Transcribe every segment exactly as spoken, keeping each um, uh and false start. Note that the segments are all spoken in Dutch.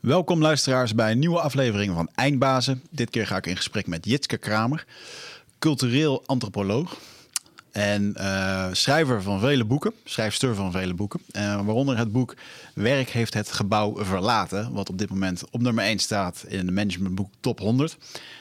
Welkom luisteraars bij een nieuwe aflevering van Eindbazen. Dit keer ga ik in gesprek met Jitske Kramer, cultureel antropoloog en uh, schrijver van vele boeken, schrijfster van vele boeken. Uh, waaronder het boek Werk heeft het gebouw verlaten, wat op dit moment op nummer één staat in de managementboek Top honderd.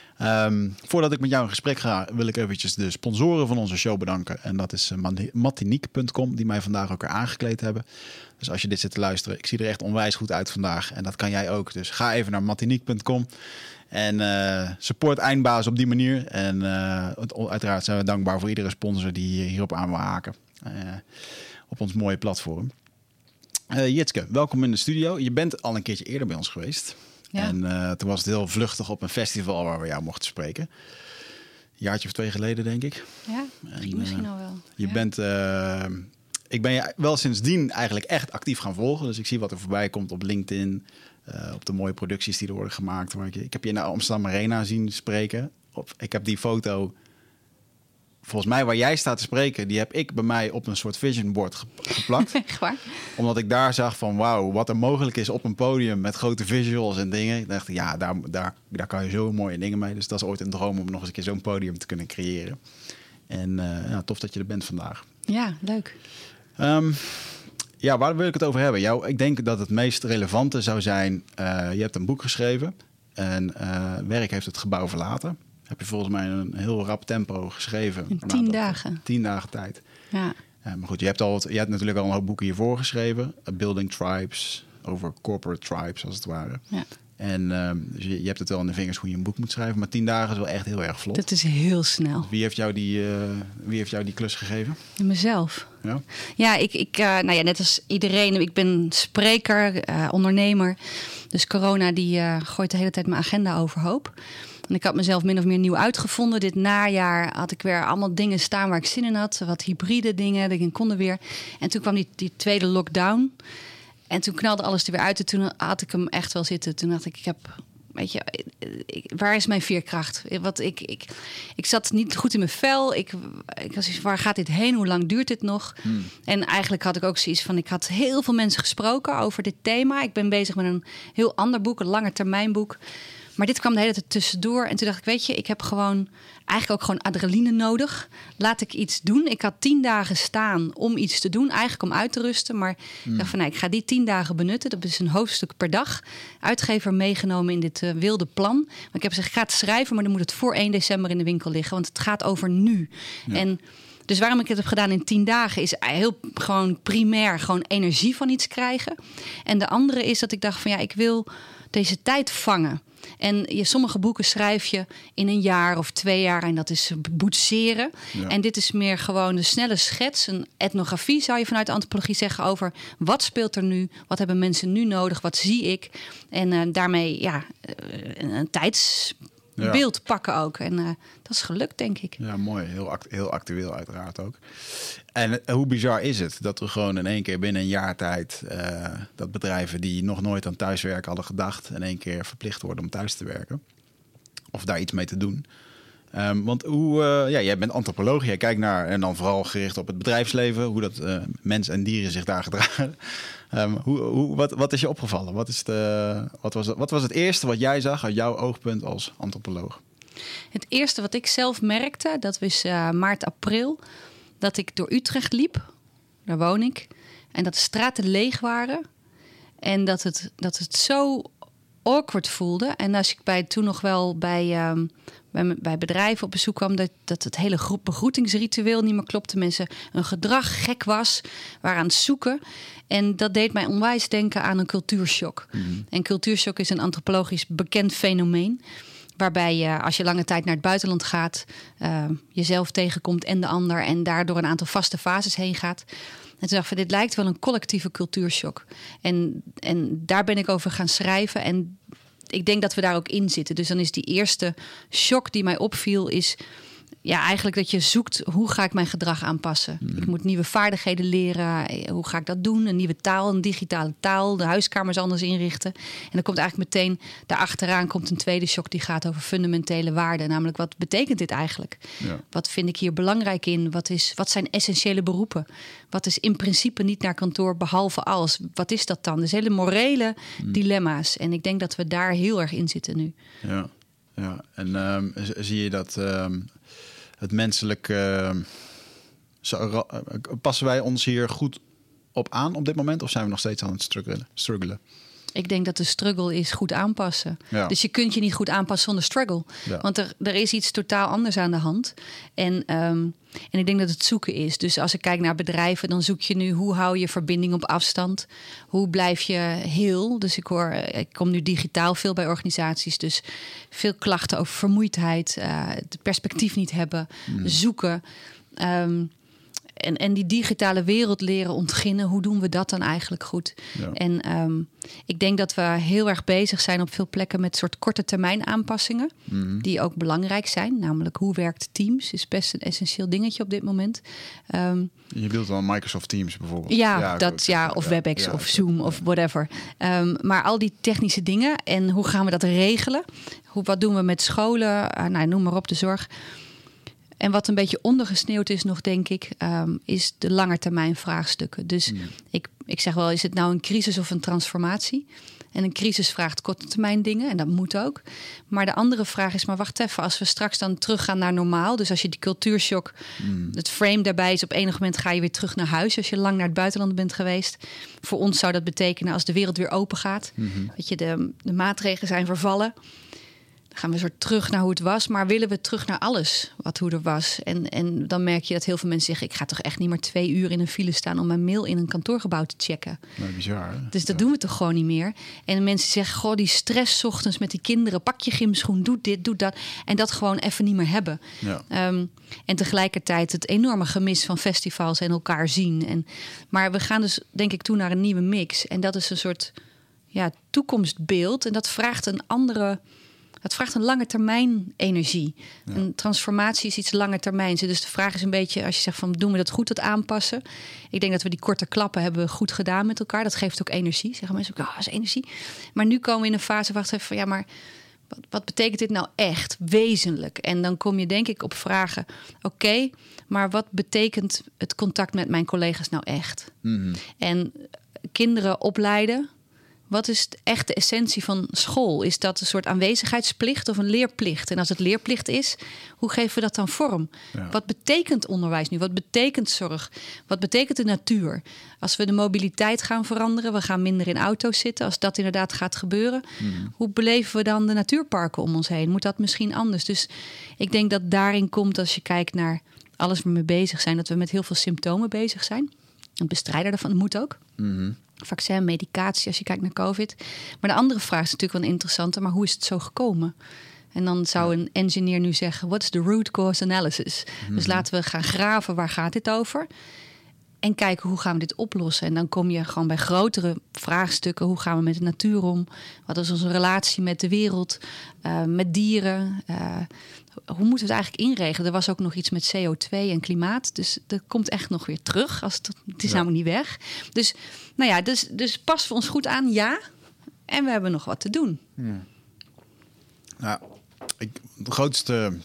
Um, voordat ik met jou in gesprek ga, wil ik eventjes de sponsoren van onze show bedanken. En dat is uh, Matiniek punt com, die mij vandaag ook weer aangekleed hebben. Dus als je dit zit te luisteren, ik zie er echt onwijs goed uit vandaag. En dat kan jij ook. Dus ga even naar Matiniek punt com en uh, support Eindbazen op die manier. En uh, uiteraard zijn we dankbaar voor iedere sponsor die hierop aan wil haken. Uh, op ons mooie platform. Uh, Jitske, welkom in de studio. Je bent al een keertje eerder bij ons geweest. Ja. En uh, toen was het heel vluchtig op een festival waar we jou mochten spreken. Een jaartje of twee geleden, denk ik. Ja, en, misschien uh, al wel. Je ja. bent... Uh, ik ben je wel sindsdien eigenlijk echt actief gaan volgen. Dus ik zie wat er voorbij komt op LinkedIn. Uh, op de mooie producties die er worden gemaakt. Waar ik, ik heb je in de Amsterdam Arena zien spreken. Op, ik heb die foto... Volgens mij waar jij staat te spreken, die heb ik bij mij op een soort vision board geplakt. Echt waar? Omdat ik daar zag van wauw, wat er mogelijk is op een podium met grote visuals en dingen. Ik dacht, ja, daar, daar, daar kan je zo mooie dingen mee. Dus dat is ooit een droom om nog eens een keer zo'n podium te kunnen creëren. En uh, ja, tof dat je er bent vandaag. Ja, leuk. Um, ja, waar wil ik het over hebben? Jou, ik denk dat het meest relevante zou zijn, uh, je hebt een boek geschreven en uh, Werk heeft het gebouw verlaten. Heb je volgens mij een heel rap tempo geschreven. In tien dagen. Tien dagen tijd. Ja. Ja, maar goed, je hebt, al wat, je hebt natuurlijk al een hoop boeken hiervoor geschreven. Uh, Building Tribes, over corporate tribes als het ware. Ja. En uh, dus je, je hebt het wel in de vingers hoe je een boek moet schrijven. Maar tien dagen is wel echt heel erg vlot. Dat is heel snel. Wie heeft jou die, uh, wie heeft jou die klus gegeven? Mezelf. Ja, ja, ik, ik, uh, nou ja, net als iedereen. Ik ben spreker, uh, ondernemer. Dus corona die uh, gooit de hele tijd mijn agenda overhoop. En ik had mezelf min of meer nieuw uitgevonden. Dit najaar had ik weer allemaal dingen staan waar ik zin in had. Wat hybride dingen, dat ik konden weer. En toen kwam die, die tweede lockdown. En toen knalde alles er weer uit. En toen had ik hem echt wel zitten. Toen dacht ik, ik heb... Weet je, ik, waar is mijn veerkracht? Wat ik, ik, ik zat niet goed in mijn vel. Ik, ik was, waar gaat dit heen? Hoe lang duurt dit nog? Hmm. En eigenlijk had ik ook zoiets van... Ik had heel veel mensen gesproken over dit thema. Ik ben bezig met een heel ander boek, een langetermijnboek. Maar dit kwam de hele tijd tussendoor. En toen dacht ik, weet je, ik heb gewoon eigenlijk ook gewoon adrenaline nodig. Laat ik iets doen. Ik had tien dagen staan om iets te doen. Eigenlijk om uit te rusten. Maar mm. ik dacht van, nee, ik ga die tien dagen benutten. Dat is een hoofdstuk per dag. Uitgever meegenomen in dit uh, wilde plan. Maar ik heb gezegd, ik ga het schrijven, maar dan moet het voor één december in de winkel liggen. Want het gaat over nu. Ja. En dus waarom ik het heb gedaan in tien dagen... is heel gewoon primair gewoon energie van iets krijgen. En de andere is dat ik dacht van, ja, ik wil deze tijd vangen. En je, sommige boeken schrijf je in een jaar of twee jaar... en dat is boetseren. Ja. En dit is meer gewoon de snelle schets. Een etnografie zou je vanuit de antropologie zeggen... over wat speelt er nu, wat hebben mensen nu nodig, wat zie ik. En uh, daarmee ja, een, een tijdsbeeld ja. pakken ook. En uh, dat is gelukt, denk ik. Ja, mooi. Heel, act- heel actueel uiteraard ook. En uh, hoe bizar is het dat we gewoon in één keer binnen een jaar tijd... Uh, dat bedrijven die nog nooit aan thuiswerken hadden gedacht... in één keer verplicht worden om thuis te werken. Of daar iets mee te doen. Um, want hoe, uh, ja, jij bent antropoloog, jij kijkt naar... en dan vooral gericht op het bedrijfsleven... hoe dat uh, mens en dieren zich daar gedragen. Um, hoe, hoe, wat, wat is je opgevallen? Wat, is de, wat, was, wat was het eerste wat jij zag uit jouw oogpunt als antropoloog? Het eerste wat ik zelf merkte, dat was uh, maart, april... dat ik door Utrecht liep, daar woon ik... en dat de straten leeg waren... en dat het, dat het zo awkward voelde. En als ik bij, toen nog wel bij, um, bij, bij bedrijven op bezoek kwam... dat, dat het hele groep begroetingsritueel niet meer klopte. Mensen een gedrag gek was, waren aan het zoeken. En dat deed mij onwijs denken aan een cultuurshock. Mm-hmm. En cultuurshock is een antropologisch bekend fenomeen... waarbij je, als je lange tijd naar het buitenland gaat... Uh, jezelf tegenkomt en de ander... en daardoor een aantal vaste fases heen gaat. En toen dacht ik, dit lijkt wel een collectieve cultuurshock. En, en daar ben ik over gaan schrijven. En ik denk dat we daar ook in zitten. Dus dan is die eerste shock die mij opviel... is ja, eigenlijk dat je zoekt, hoe ga ik mijn gedrag aanpassen? Mm. Ik moet nieuwe vaardigheden leren. Hoe ga ik dat doen? Een nieuwe taal, een digitale taal. De huiskamers anders inrichten. En dan komt eigenlijk meteen, daarachteraan komt een tweede shock die gaat over fundamentele waarden. Namelijk, wat betekent dit eigenlijk? Ja. Wat vind ik hier belangrijk in? Wat, is, wat zijn essentiële beroepen? Wat is in principe niet naar kantoor behalve als? Wat is dat dan? Dus hele morele mm. dilemma's. En ik denk dat we daar heel erg in zitten nu. Ja, ja. En um, zie je dat... Um... Het menselijk, uh, zo, passen wij ons hier goed op aan op dit moment? Of zijn we nog steeds aan het struggelen? struggelen? Ik denk dat de struggle is goed aanpassen. Ja. Dus je kunt je niet goed aanpassen zonder struggle. Ja. Want er, er is iets totaal anders aan de hand. En, um, en ik denk dat het zoeken is. Dus als ik kijk naar bedrijven, dan zoek je nu... hoe hou je verbinding op afstand? Hoe blijf je heel? Dus ik hoor, ik kom nu digitaal veel bij organisaties. Dus veel klachten over vermoeidheid. Uh, het perspectief niet hebben. Mm. Zoeken. Um, En, en die digitale wereld leren ontginnen, hoe doen we dat dan eigenlijk goed? Ja. En um, ik denk dat we heel erg bezig zijn op veel plekken met soort korte termijn aanpassingen. Mm-hmm. Die ook belangrijk zijn. Namelijk, hoe werkt Teams? Is best een essentieel dingetje op dit moment. Um, Je bedoelt dan Microsoft Teams bijvoorbeeld? Ja, ja, dat, ja of ja, WebEx ja, of Zoom ja. of whatever. Um, maar al die technische dingen en hoe gaan we dat regelen? Hoe, wat doen we met scholen? Uh, nou, noem maar op, de zorg. En wat een beetje ondergesneeuwd is nog, denk ik, um, is de langetermijn vraagstukken. Dus mm. ik, ik zeg wel, is het nou een crisis of een transformatie? En een crisis vraagt korte termijn dingen en dat moet ook. Maar de andere vraag is, maar wacht even, als we straks dan teruggaan naar normaal. Dus als je die cultuurshock, mm. het frame daarbij is, op enig moment ga je weer terug naar huis. Als je lang naar het buitenland bent geweest. Voor ons zou dat betekenen als de wereld weer open gaat. Mm-hmm. Dat je de, de maatregelen zijn vervallen. Dan gaan we soort terug naar hoe het was. Maar willen we terug naar alles wat hoe er was? En, en dan merk je dat heel veel mensen zeggen, ik ga toch echt niet meer twee uur in een file staan om mijn mail in een kantoorgebouw te checken. Nou, bizar, hè? Dus dat ja. doen we toch gewoon niet meer. En mensen zeggen, goh, die stress 's ochtends met die kinderen. Pak je gymschoen, doe dit, doe dat. En dat gewoon even niet meer hebben. Ja. Um, en tegelijkertijd het enorme gemis van festivals en elkaar zien. En, maar we gaan dus, denk ik, toe naar een nieuwe mix. En dat is een soort ja, toekomstbeeld. En dat vraagt een andere... Het vraagt een lange termijn energie. Ja. Een transformatie is iets lange termijn. Dus de vraag is een beetje, als je zegt van doen we dat goed, dat aanpassen? Ik denk dat we die korte klappen hebben goed gedaan met elkaar. Dat geeft ook energie. Zeggen mensen ook, oh, dat is energie. Maar nu komen we in een fase, wacht even, van ja, maar wat, wat betekent dit nou echt, wezenlijk? En dan kom je denk ik op vragen, oké, okay, maar wat betekent het contact met mijn collega's nou echt? Mm-hmm. En kinderen opleiden. Wat is de echte essentie van school? Is dat een soort aanwezigheidsplicht of een leerplicht? En als het leerplicht is, hoe geven we dat dan vorm? Ja. Wat betekent onderwijs nu? Wat betekent zorg? Wat betekent de natuur? Als we de mobiliteit gaan veranderen, we gaan minder in auto's zitten. Als dat inderdaad gaat gebeuren, mm. hoe beleven we dan de natuurparken om ons heen? Moet dat misschien anders? Dus ik denk dat daarin komt, als je kijkt naar alles waar we mee bezig zijn, dat we met heel veel symptomen bezig zijn. Het bestrijden daarvan moet ook. Mm-hmm. Vaccin, medicatie, als je kijkt naar COVID. Maar de andere vraag is natuurlijk wel interessante, maar hoe is het zo gekomen? En dan zou een engineer nu zeggen, what's the root cause analysis? Mm-hmm. Dus laten we gaan graven, waar gaat dit over? En kijken, hoe gaan we dit oplossen? En dan kom je gewoon bij grotere vraagstukken. Hoe gaan we met de natuur om? Wat is onze relatie met de wereld? Uh, met dieren? Uh, hoe moeten we het eigenlijk inregelen? Er was ook nog iets met C O twee en klimaat. Dus dat komt echt nog weer terug. Als het, het is ja. namelijk niet weg. Dus, nou ja, dus, dus passen we ons goed aan, ja. En we hebben nog wat te doen. Ja. Nou, ik, de grootste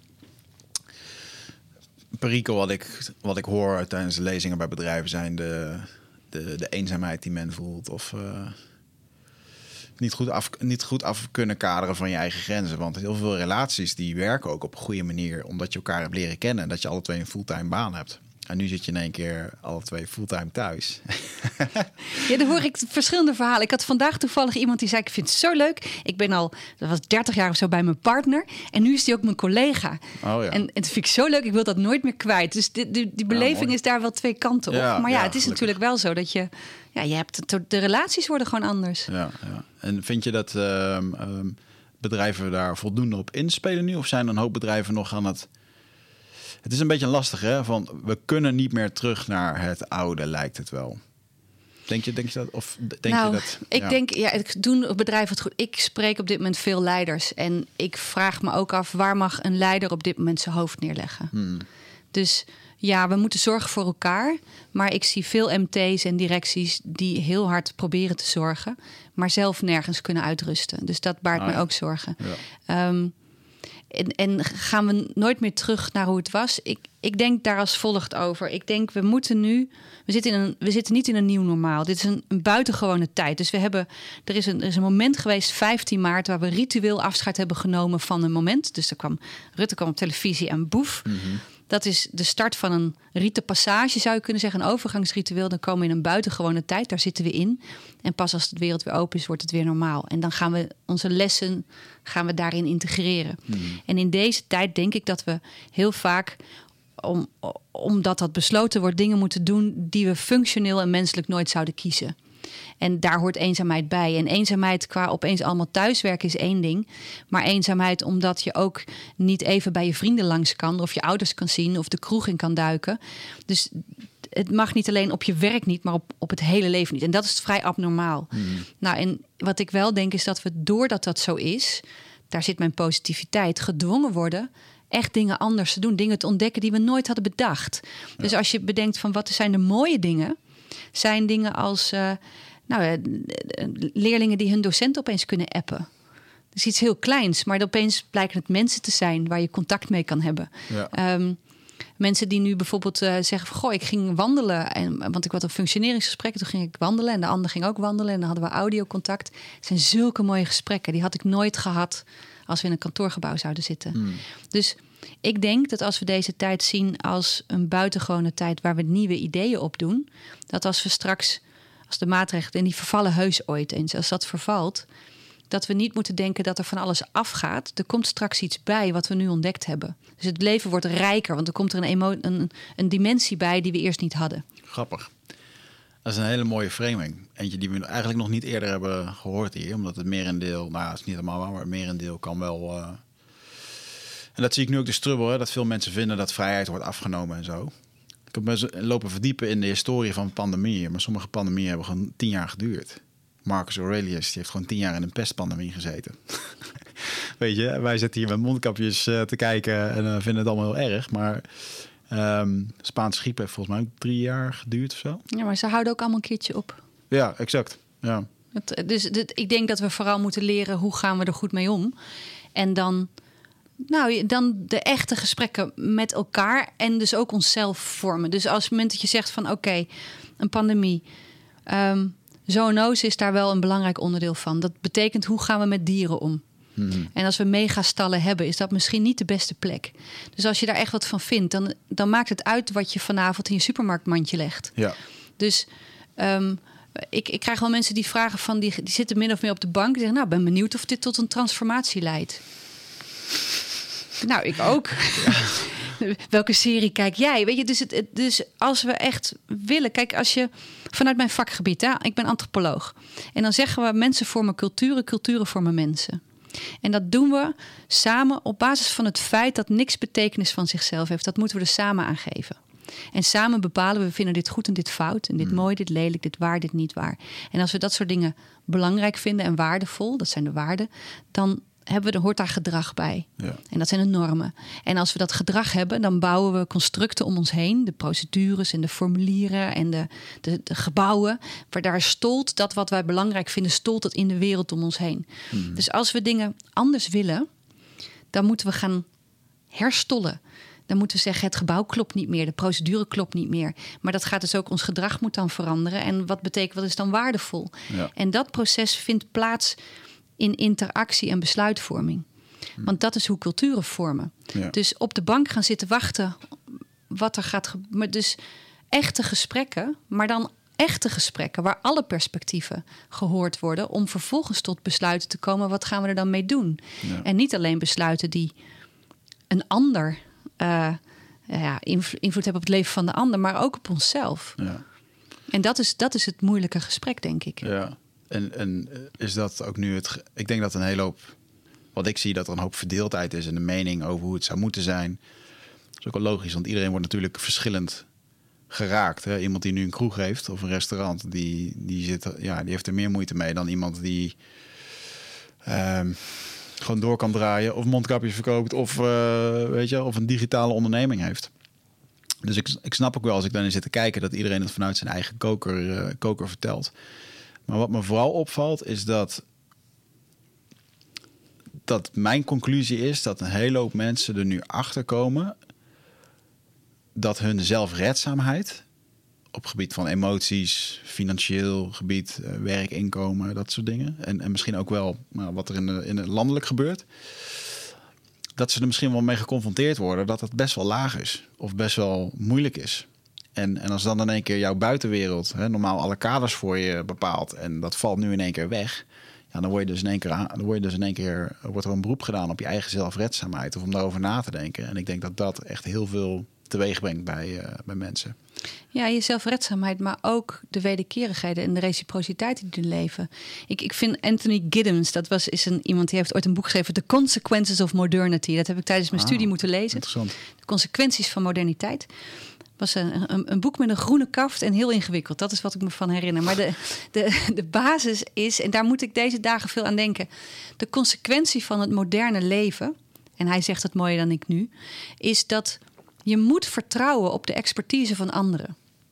perikel wat ik, wat ik hoor tijdens de lezingen bij bedrijven zijn de, de, de eenzaamheid die men voelt. Of uh, niet, goed af, niet goed af kunnen kaderen van je eigen grenzen. Want heel veel relaties die werken ook op een goede manier. Omdat je elkaar hebt leren kennen. En dat je alle twee een fulltime baan hebt. En nu zit je in één keer alle twee fulltime thuis. Ja, dan hoor ik verschillende verhalen. Ik had vandaag toevallig iemand die zei, ik vind het zo leuk. Ik ben al, dat was dertig jaar of zo bij mijn partner. En nu is die ook mijn collega. Oh, ja. En, en dat vind ik zo leuk. Ik wil dat nooit meer kwijt. Dus die, die, die beleving ja, is daar wel twee kanten op. Ja, maar ja, ja het is gelukkig. Natuurlijk wel zo dat je... Ja, je hebt de, de relaties worden gewoon anders. Ja, ja. En vind je dat uh, uh, bedrijven daar voldoende op inspelen nu? Of zijn er een hoop bedrijven nog aan het... Het is een beetje lastig, hè? Van we kunnen niet meer terug naar het oude, lijkt het wel. Denk je, denk je dat? Of denk nou, je dat? Ik ja. denk, ja, ik doe het bedrijf het goed. Ik spreek op dit moment veel leiders. En ik vraag me ook af, waar mag een leider op dit moment zijn hoofd neerleggen? Hmm. Dus ja, we moeten zorgen voor elkaar. Maar ik zie veel M T's en directies die heel hard proberen te zorgen, maar zelf nergens kunnen uitrusten. Dus dat baart ah, me ja. ook zorgen. Ja. Um, en, en gaan we nooit meer terug naar hoe het was? Ik, ik denk daar als volgt over. Ik denk, we moeten nu... We zitten, in een, we zitten niet in een nieuw normaal. Dit is een, een buitengewone tijd. Dus we hebben, er, is een, er is een moment geweest, vijftien maart... waar we ritueel afscheid hebben genomen van een moment. Dus er kwam, Rutte kwam op televisie en boef. Mm-hmm. Dat is de start van een rite passage, zou je kunnen zeggen. Een overgangsritueel. Dan komen we in een buitengewone tijd. Daar zitten we in. En pas als de wereld weer open is, wordt het weer normaal. En dan gaan we onze lessen gaan we daarin integreren. Mm-hmm. En in deze tijd denk ik dat we heel vaak, om, omdat dat besloten wordt, dingen moeten doen die we functioneel en menselijk nooit zouden kiezen. En daar hoort eenzaamheid bij. En eenzaamheid qua opeens allemaal thuiswerken is één ding. Maar eenzaamheid omdat je ook niet even bij je vrienden langs kan, of je ouders kan zien, of de kroeg in kan duiken. Dus het mag niet alleen op je werk niet, maar op, op het hele leven niet. En dat is vrij abnormaal. Hmm. Nou, en wat ik wel denk is dat we, doordat dat zo is, daar zit mijn positiviteit, gedwongen worden echt dingen anders te doen. Dingen te ontdekken die we nooit hadden bedacht. Ja. Dus als je bedenkt van wat zijn de mooie dingen, zijn dingen als Uh, nou, leerlingen die hun docent opeens kunnen appen. Dat is iets heel kleins, maar opeens blijken het mensen te zijn waar je contact mee kan hebben. Ja. Um, mensen die nu bijvoorbeeld uh, zeggen van, goh, ik ging wandelen. En, want ik had een functioneringsgesprek, toen ging ik wandelen. En de ander ging ook wandelen. En dan hadden we audiocontact. Het zijn zulke mooie gesprekken. Die had ik nooit gehad als we in een kantoorgebouw zouden zitten. Hmm. Dus ik denk dat als we deze tijd zien als een buitengewone tijd waar we nieuwe ideeën op doen, dat als we straks, als de maatregelen, en die vervallen heus ooit eens, als dat vervalt, dat we niet moeten denken dat er van alles afgaat. Er komt straks iets bij wat we nu ontdekt hebben. Dus het leven wordt rijker, want er komt er een, emo- een, een dimensie bij die we eerst niet hadden. Grappig. Dat is een hele mooie framing. Eentje die we eigenlijk nog niet eerder hebben gehoord hier. Omdat het merendeel, nou het is niet helemaal waar, maar het merendeel kan wel. Uh... En dat zie ik nu ook de strubbel, hè, dat veel mensen vinden dat vrijheid wordt afgenomen en zo. Ik heb me lopen verdiepen in de historie van pandemieën. Maar sommige pandemieën hebben gewoon tien jaar geduurd. Marcus Aurelius die heeft gewoon tien jaar in een pestpandemie gezeten. Weet je, wij zitten hier met mondkapjes uh, te kijken en uh, vinden het allemaal heel erg. Maar um, Spaanse griep heeft volgens mij ook drie jaar geduurd of zo. Ja, maar ze houden ook allemaal een keertje op. Ja, exact. Ja. Het, dus dit, ik denk dat we vooral moeten leren hoe gaan we er goed mee om. En dan, nou, dan de echte gesprekken met elkaar en dus ook onszelf vormen. Dus als het moment dat je zegt van oké, okay, een pandemie, Um, zoonose is daar wel een belangrijk onderdeel van. Dat betekent hoe gaan we met dieren om? Hmm. En als we megastallen hebben, is dat misschien niet de beste plek. Dus als je daar echt wat van vindt, dan, dan maakt het uit wat je vanavond in je supermarktmandje legt. Ja. Dus um, ik, ik krijg wel mensen die vragen van, die, die zitten min of meer op de bank en zeggen, nou, ik ben benieuwd of dit tot een transformatie leidt. Nou, ik ook. Ja. Welke serie kijk jij? Weet je, dus, het, dus als we echt willen, kijk, als je vanuit mijn vakgebied, hè, ik ben antropoloog. En dan zeggen we mensen vormen culturen, culturen vormen mensen. En dat doen we samen op basis van het feit dat niks betekenis van zichzelf heeft. Dat moeten we er samen aan geven. En samen bepalen we, vinden dit goed en dit fout. En dit mm. mooi, dit lelijk, dit waar, dit niet waar. En als we dat soort dingen belangrijk vinden en waardevol, dat zijn de waarden, dan hebben we, er hoort daar gedrag bij. Ja. En dat zijn de normen. En als we dat gedrag hebben, dan bouwen we constructen om ons heen. De procedures en de formulieren en de, de, de gebouwen. Waar daar stolt dat wat wij belangrijk vinden, stolt het in de wereld om ons heen. Hmm. Dus als we dingen anders willen, dan moeten we gaan herstollen. Dan moeten we zeggen, het gebouw klopt niet meer. De procedure klopt niet meer. Maar dat gaat dus ook, ons gedrag moet dan veranderen. En wat betekent, wat is dan waardevol? Ja. En dat proces vindt plaats in interactie en besluitvorming. Want dat is hoe culturen vormen. Ja. Dus op de bank gaan zitten wachten wat er gaat gebeuren. Dus echte gesprekken, maar dan echte gesprekken waar alle perspectieven gehoord worden om vervolgens tot besluiten te komen. Wat gaan we er dan mee doen? Ja. En niet alleen besluiten die een ander uh, ja, invloed hebben op het leven van de ander, maar ook op onszelf. Ja. En dat is, dat is het moeilijke gesprek, denk ik. Ja. En, en is dat ook nu het... Ik denk dat een hele hoop... Wat ik zie, dat er een hoop verdeeldheid is in de mening over hoe het zou moeten zijn. Dat is ook wel logisch, want iedereen wordt natuurlijk verschillend geraakt. Hè? Iemand die nu een kroeg heeft of een restaurant, die, die, zit, ja, die heeft er meer moeite mee dan iemand die um, gewoon door kan draaien of mondkapjes verkoopt of, uh, weet je, of een digitale onderneming heeft. Dus ik, ik snap ook wel als ik daarin zit te kijken dat iedereen het vanuit zijn eigen koker, uh, koker vertelt. Maar wat me vooral opvalt is dat, dat mijn conclusie is dat een hele hoop mensen er nu achter komen dat hun zelfredzaamheid op gebied van emoties, financieel gebied, uh, werk, inkomen, dat soort dingen. En, en misschien ook wel nou, wat er in, de, in het landelijk gebeurt. Dat ze er misschien wel mee geconfronteerd worden dat het best wel laag is. Of best wel moeilijk is. En, en als dan in één keer jouw buitenwereld, hè, normaal alle kaders voor je bepaalt. En dat valt nu in één keer weg. Ja, dan word je dus in één keer, aan, dan word je dus in één keer wordt er een beroep gedaan op je eigen zelfredzaamheid. Of om daarover na te denken. En ik denk dat dat echt heel veel teweeg brengt bij, uh, bij mensen. Ja, je zelfredzaamheid, maar ook de wederkerigheden en de reciprociteit die er leven. Ik, ik vind Anthony Giddens, dat was, is een, iemand die heeft ooit een boek geschreven, The Consequences of Modernity. Dat heb ik tijdens mijn ah, studie moeten lezen. Interessant. De consequenties van moderniteit. Was een, een, een boek met een groene kaft en heel ingewikkeld. Dat is wat ik me van herinner. Maar de, de, de basis is, en daar moet ik deze dagen veel aan denken, de consequentie van het moderne leven, en hij zegt het mooier dan ik nu, is dat je moet vertrouwen op de expertise van anderen.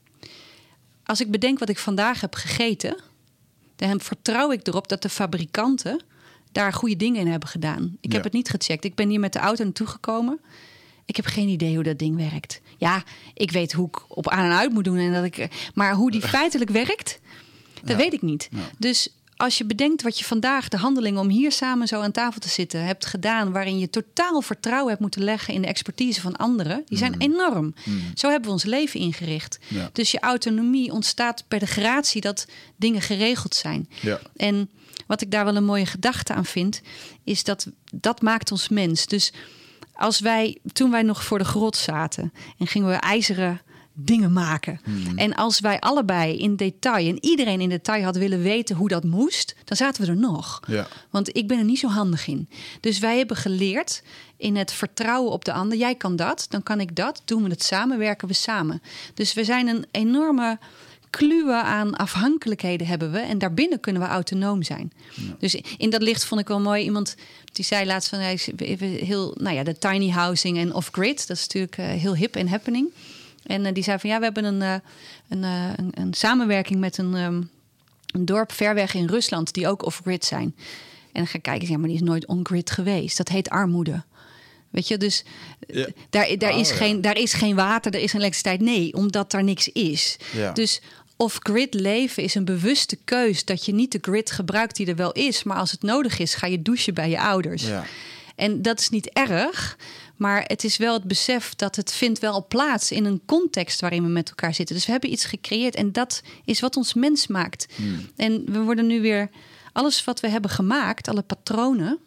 Als ik bedenk wat ik vandaag heb gegeten, dan vertrouw ik erop dat de fabrikanten daar goede dingen in hebben gedaan. Ik ja. heb het niet gecheckt. Ik ben hier met de auto naartoe gekomen. Ik heb geen idee hoe dat ding werkt. Ja, ik weet hoe ik op aan en uit moet doen. En dat ik, maar hoe die feitelijk werkt, dat ja. weet ik niet. Ja. Dus als je bedenkt wat je vandaag, de handeling om hier samen zo aan tafel te zitten, hebt gedaan, waarin je totaal vertrouwen hebt moeten leggen in de expertise van anderen, die zijn mm. enorm. Mm. Zo hebben we ons leven ingericht. Ja. Dus je autonomie ontstaat per de gratie dat dingen geregeld zijn. Ja. En wat ik daar wel een mooie gedachte aan vind, is dat dat maakt ons mens. Dus als wij, toen wij nog voor de grot zaten en gingen we ijzeren dingen maken. Hmm. En als wij allebei in detail en iedereen in detail had willen weten hoe dat moest, dan zaten we er nog. Ja. Want ik ben er niet zo handig in. Dus wij hebben geleerd in het vertrouwen op de ander. Jij kan dat, dan kan ik dat. Doen we het samen, werken we samen. Dus we zijn een enorme kluwe aan afhankelijkheden hebben we. En daarbinnen kunnen we autonoom zijn. Ja. Dus in dat licht vond ik wel mooi. Iemand die zei laatst van, hij is heel, nou ja, de tiny housing en off-grid. Dat is natuurlijk uh, heel hip en happening. En uh, die zei van ja, we hebben een, uh, een, uh, een, een samenwerking met een, um, een dorp ver weg in Rusland die ook off-grid zijn. En dan ga ik kijken, ja, maar die is nooit on-grid geweest. Dat heet armoede. Weet je, dus ja. daar, daar, oh, is ja. geen, daar is geen water, er is geen elektriciteit. Nee, omdat daar niks is. Ja. Dus off-grid leven is een bewuste keus dat je niet de grid gebruikt die er wel is. Maar als het nodig is, ga je douchen bij je ouders. Ja. En dat is niet erg, maar het is wel het besef dat het vindt wel plaats in een context waarin we met elkaar zitten. Dus we hebben iets gecreëerd en dat is wat ons mens maakt. Hmm. En we worden nu weer, alles wat we hebben gemaakt, alle patronen,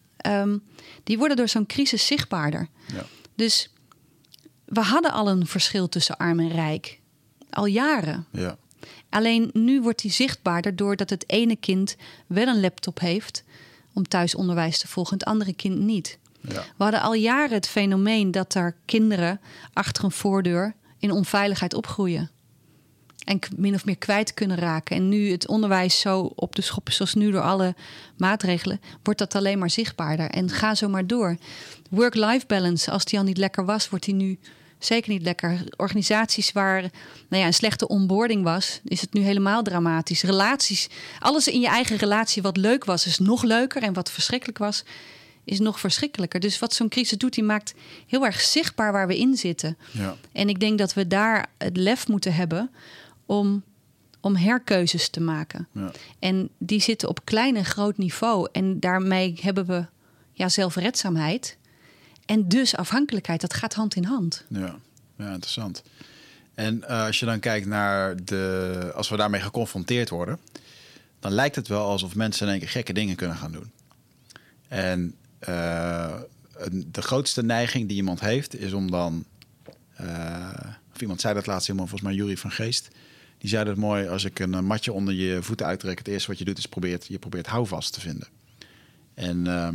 um, die worden door zo'n crisis zichtbaarder. Ja. Dus we hadden al een verschil tussen arm en rijk. Al jaren. Ja. Alleen nu wordt die zichtbaarder doordat het ene kind wel een laptop heeft om thuisonderwijs te volgen, het andere kind niet. Ja. We hadden al jaren het fenomeen dat er kinderen achter een voordeur in onveiligheid opgroeien. En min of meer kwijt kunnen raken. En nu het onderwijs zo op de schop is, zoals nu door alle maatregelen, wordt dat alleen maar zichtbaarder. En ga zo maar door. Work-life balance, als die al niet lekker was, wordt die nu zeker niet lekker. Organisaties waar nou ja, een slechte onboarding was, is het nu helemaal dramatisch. Relaties, alles in je eigen relatie wat leuk was, is nog leuker. En wat verschrikkelijk was, is nog verschrikkelijker. Dus wat zo'n crisis doet, die maakt heel erg zichtbaar waar we in zitten. Ja. En ik denk dat we daar het lef moeten hebben om, om herkeuzes te maken. Ja. En die zitten op klein en groot niveau. En daarmee hebben we ja, zelfredzaamheid. En dus afhankelijkheid, dat gaat hand in hand. Ja, ja interessant. En uh, als je dan kijkt naar de, als we daarmee geconfronteerd worden, dan lijkt het wel alsof mensen in één keer gekke dingen kunnen gaan doen. En uh, de grootste neiging die iemand heeft, is om dan, uh, of iemand zei dat laatst helemaal, volgens mij Jury van Geest, die zei dat mooi, als ik een matje onder je voeten uittrek, het eerste wat je doet is probeert, je probeert houvast te vinden. En Uh,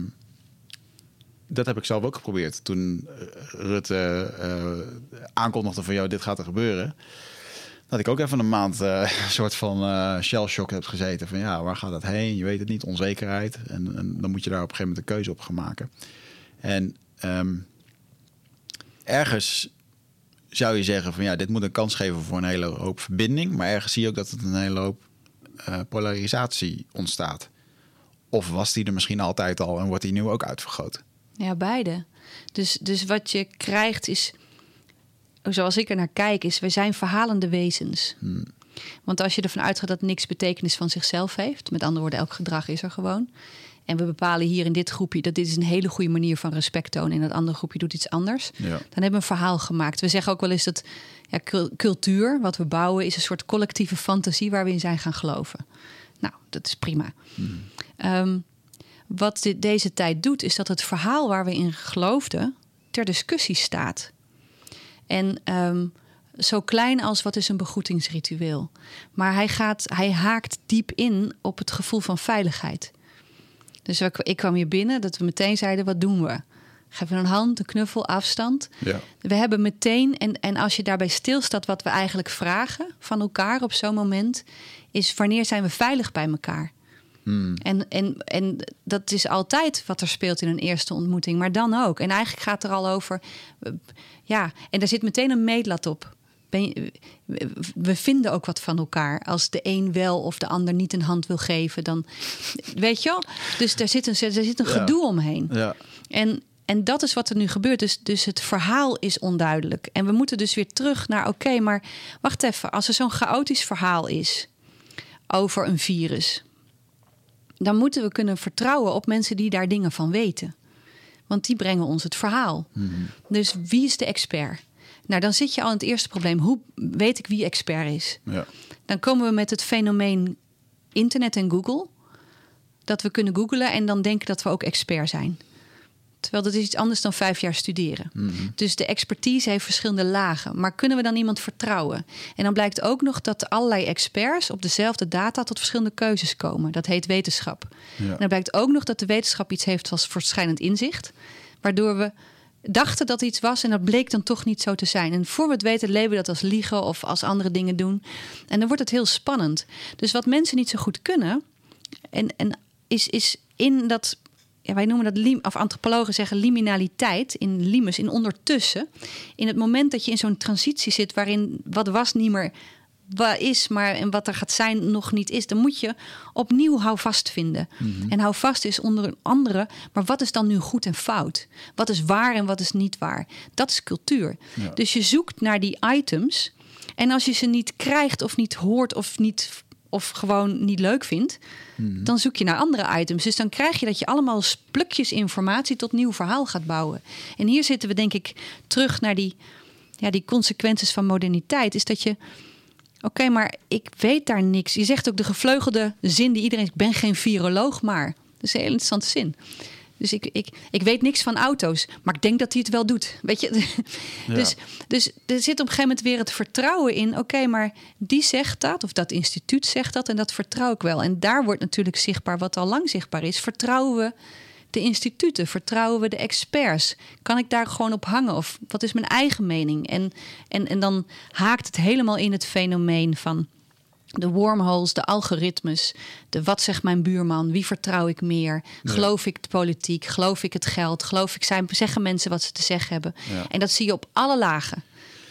dat heb ik zelf ook geprobeerd. Toen Rutte uh, aankondigde van jou, dit gaat er gebeuren. dat ik ook even een maand uh, een soort van uh, shell shock heb gezeten. Van ja, waar gaat dat heen? Je weet het niet, onzekerheid. En, en dan moet je daar op een gegeven moment een keuze op gaan maken. En um, ergens zou je zeggen van ja, dit moet een kans geven voor een hele hoop verbinding. Maar ergens zie je ook dat het een hele hoop uh, polarisatie ontstaat. Of was die er misschien altijd al en wordt die nu ook uitvergroot? Ja, beide. Dus, dus wat je krijgt is, zoals ik er naar kijk, is we zijn verhalende wezens. Hmm. Want als je ervan uitgaat dat niks betekenis van zichzelf heeft, met andere woorden, elk gedrag is er gewoon. En we bepalen hier in dit groepje dat dit is een hele goede manier van respect tonen en dat andere groepje doet iets anders. Ja. Dan hebben we een verhaal gemaakt. We zeggen ook wel eens dat ja, cultuur, wat we bouwen, is een soort collectieve fantasie waar we in zijn gaan geloven. Nou, dat is prima. Hmm. Um, wat dit, deze tijd doet, is dat het verhaal waar we in geloofden ter discussie staat. En um, zo klein als wat is een begroetingsritueel. Maar hij, gaat, hij haakt diep in op het gevoel van veiligheid. Dus ik kwam hier binnen dat we meteen zeiden, wat doen we? Geven we een hand, een knuffel, afstand. Ja. We hebben meteen, en, en als je daarbij stilstaat wat we eigenlijk vragen van elkaar op zo'n moment, is wanneer zijn we veilig bij elkaar? Hmm. En, en, en dat is altijd wat er speelt in een eerste ontmoeting, maar dan ook. En eigenlijk gaat het er al over, ja, en daar zit meteen een meetlat op. Ben je, we vinden ook wat van elkaar. Als de een wel of de ander niet een hand wil geven, dan weet je wel. Dus daar zit een, er zit een ja. gedoe omheen. Ja. En, en dat is wat er nu gebeurt. Dus, dus het verhaal is onduidelijk. En we moeten dus weer terug naar, oké, okay, maar wacht even. Als er zo'n chaotisch verhaal is over een virus, dan moeten we kunnen vertrouwen op mensen die daar dingen van weten. Want die brengen ons het verhaal. Mm-hmm. Dus wie is de expert? Nou, dan zit je al in het eerste probleem. Hoe weet ik wie expert is? Ja. Dan komen we met het fenomeen internet en Google. Dat we kunnen googlen en dan denken dat we ook expert zijn. Terwijl dat is iets anders dan vijf jaar studeren. Mm-hmm. Dus de expertise heeft verschillende lagen. Maar kunnen we dan iemand vertrouwen? En dan blijkt ook nog dat allerlei experts op dezelfde data tot verschillende keuzes komen. Dat heet wetenschap. Ja. En dan blijkt ook nog dat de wetenschap iets heeft als verschijnend inzicht. Waardoor we dachten dat iets was en dat bleek dan toch niet zo te zijn. En voor we het weten leven we dat als liegen of als andere dingen doen. En dan wordt het heel spannend. Dus wat mensen niet zo goed kunnen, en, en is, is in dat, ja, wij noemen dat, lim, of antropologen zeggen liminaliteit, in limus, in ondertussen. In het moment dat je in zo'n transitie zit waarin wat was niet meer wat is, maar en wat er gaat zijn nog niet is, dan moet je opnieuw houvast vinden. Mm-hmm. En houvast is onder een andere, maar wat is dan nu goed en fout? Wat is waar en wat is niet waar? Dat is cultuur. Ja. Dus je zoekt naar die items en als je ze niet krijgt of niet hoort of niet of gewoon niet leuk vindt, mm-hmm. dan zoek je naar andere items. Dus dan krijg je dat je allemaal plukjes informatie tot nieuw verhaal gaat bouwen. En hier zitten we denk ik terug naar die, ja, die consequenties van moderniteit, is dat je Oké, okay, maar ik weet daar niks. Je zegt ook de gevleugelde zin die iedereen... Ik ben geen viroloog, maar... Dat is een hele interessante zin. Dus ik, ik, ik weet niks van auto's, maar ik denk dat hij het wel doet. Weet je? Ja. Dus, dus er zit op een gegeven moment weer het vertrouwen in. Oké, okay, maar die zegt dat, of dat instituut zegt dat... en dat vertrouw ik wel. En daar wordt natuurlijk zichtbaar wat al lang zichtbaar is. Vertrouwen we de instituten? Vertrouwen we de experts? Kan ik daar gewoon op hangen? Of wat is mijn eigen mening? En, en, en dan haakt het helemaal in het fenomeen van de wormholes, de algoritmes, de wat zegt mijn buurman, wie vertrouw ik meer? Ja. Geloof ik de politiek? Geloof ik het geld? Geloof ik, zijn, zeggen mensen wat ze te zeggen hebben? Ja. En dat zie je op alle lagen.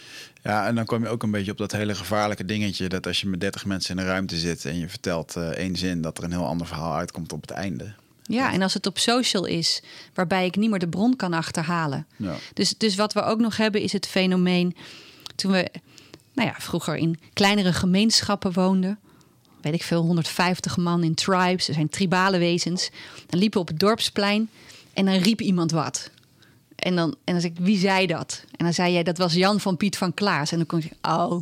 Ja, en dan kom je ook een beetje op dat hele gevaarlijke dingetje, dat als je met dertig mensen in een ruimte zit en je vertelt uh, één zin, dat er een heel ander verhaal uitkomt op het einde. Ja, en als het op social is, waarbij ik niet meer de bron kan achterhalen. Ja. Dus, dus wat we ook nog hebben is het fenomeen, toen we nou ja, vroeger in kleinere gemeenschappen woonden, weet ik veel, honderdvijftig man in tribes, er zijn tribale wezens. Dan liepen we op het dorpsplein en dan riep iemand wat. En dan, en dan zei ik, wie zei dat? En dan zei jij, dat was Jan van Piet van Klaas. En dan kon ik zeggen, oh,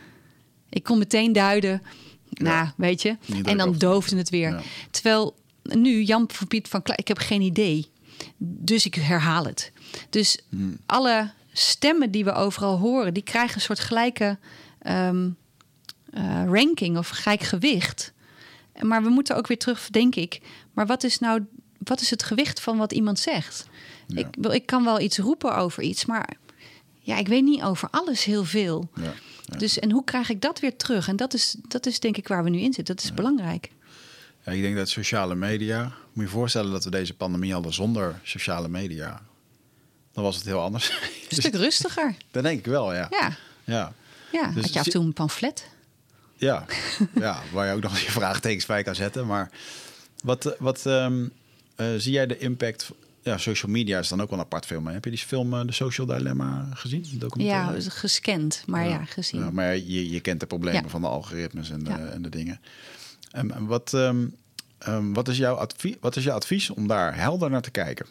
ik kon meteen duiden, ja. nou, weet je. En dan doofde het weer. Ja. Terwijl nu, Jan van Piet van Klaas, ik heb geen idee. Dus ik herhaal het. Dus hmm. alle stemmen die we overal horen, die krijgen een soort gelijke um, uh, ranking of gelijk gewicht. Maar we moeten ook weer terug, denk ik. Maar wat is nou, wat is het gewicht van wat iemand zegt? Ja. Ik, ik kan wel iets roepen over iets, maar ja, ik weet niet over alles heel veel. Ja. Ja. Dus, en hoe krijg ik dat weer terug? En dat is, dat is denk ik waar we nu in zitten. Dat is ja. belangrijk. Ja, ik denk dat sociale media... Moet je je voorstellen dat we deze pandemie hadden zonder sociale media. Dan was het heel anders. Een stuk rustiger. Dat denk ik wel, ja. Ja, ja. ja dus had je af en toe een pamflet. Ja, ja, waar je ook nog je vraagtekens bij kan zetten. Maar wat, wat um, uh, zie jij de impact... Ja, social media is dan ook wel een apart film. Heb je die film uh, The Social Dilemma gezien? Ja, gescand, maar ja, ja gezien. Ja, maar je, je kent de problemen ja. van de algoritmes en de, ja. en de dingen. Um, wat, um, um, wat, is jouw advies, wat is jouw advies om daar helder naar te kijken?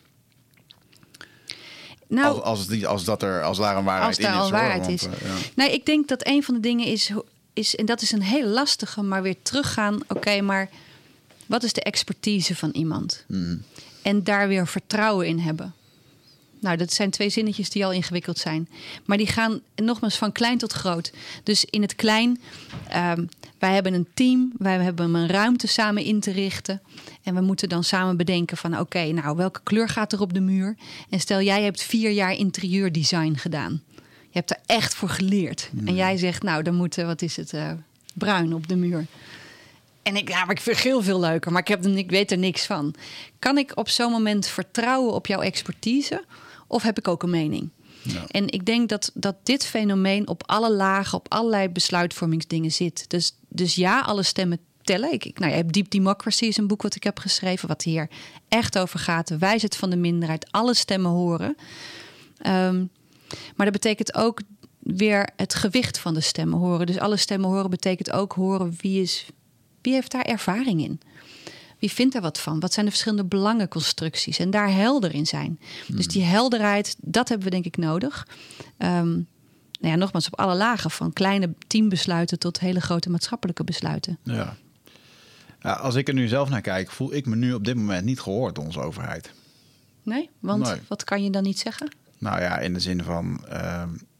Nou, als, als, die, als, dat er, als daar een waarheid als daar in is. Een waarheid hoor, is. Want, uh, ja. Nee, ik denk dat een van de dingen is... is en dat is een hele lastige, maar weer teruggaan. Oké, okay, maar wat is de expertise van iemand? Mm. En daar weer vertrouwen in hebben. Nou, dat zijn twee zinnetjes die al ingewikkeld zijn. Maar die gaan nogmaals van klein tot groot. Dus in het klein, um, wij hebben een team. Wij hebben een ruimte samen in te richten. En we moeten dan samen bedenken van... oké, okay, nou, welke kleur gaat er op de muur? En stel, jij hebt vier jaar interieurdesign gedaan. Je hebt er echt voor geleerd. Mm. En jij zegt, nou, dan moet, wat is het, uh, bruin op de muur. En ik, ja, maar ik vind geel veel leuker, maar ik, heb, ik weet er niks van. Kan ik op zo'n moment vertrouwen op jouw expertise? Of heb ik ook een mening? Ja. En ik denk dat, dat dit fenomeen op alle lagen, op allerlei besluitvormingsdingen zit. Dus, dus ja, alle stemmen tellen. Ik, ik, nou ja, Deep Democracy is een boek wat ik heb geschreven, wat hier echt over gaat. De wijsheid van de minderheid, alle stemmen horen. Um, maar dat betekent ook weer het gewicht van de stemmen horen. Dus alle stemmen horen betekent ook horen wie is... Wie heeft daar ervaring in? Wie vindt daar wat van? Wat zijn de verschillende belangenconstructies? En daar helder in zijn. Hmm. Dus die helderheid, dat hebben we denk ik nodig. Um, nou ja, nogmaals, op alle lagen. Van kleine teambesluiten tot hele grote maatschappelijke besluiten. Ja. Ja, als ik er nu zelf naar kijk, voel ik me nu op dit moment niet gehoord door onze overheid. Nee? Want nee. Wat kan je dan niet zeggen? Nou ja, in de zin van... Uh,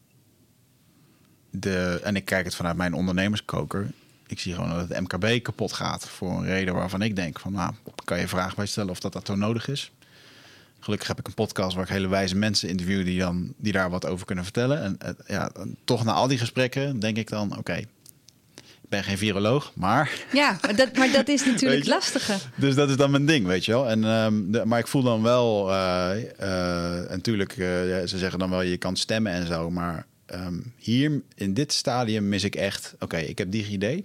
de, en ik kijk het vanuit mijn ondernemerskoker... Ik zie gewoon dat het M K B kapot gaat. Voor een reden waarvan ik denk van... nou, kan je vragen bij stellen of dat dat zo nodig is. Gelukkig heb ik een podcast waar ik hele wijze mensen interview... die, dan, die daar wat over kunnen vertellen. En uh, ja, toch na al die gesprekken denk ik dan... oké, okay, ik ben geen viroloog, maar... Ja, maar dat, maar dat is natuurlijk het lastige. Dus dat is dan mijn ding, weet je wel. En, um, de, maar ik voel dan wel... Uh, uh, en natuurlijk, uh, ze zeggen dan wel je kan stemmen en zo... maar um, hier in dit stadium mis ik echt... oké, okay, ik heb DigiD...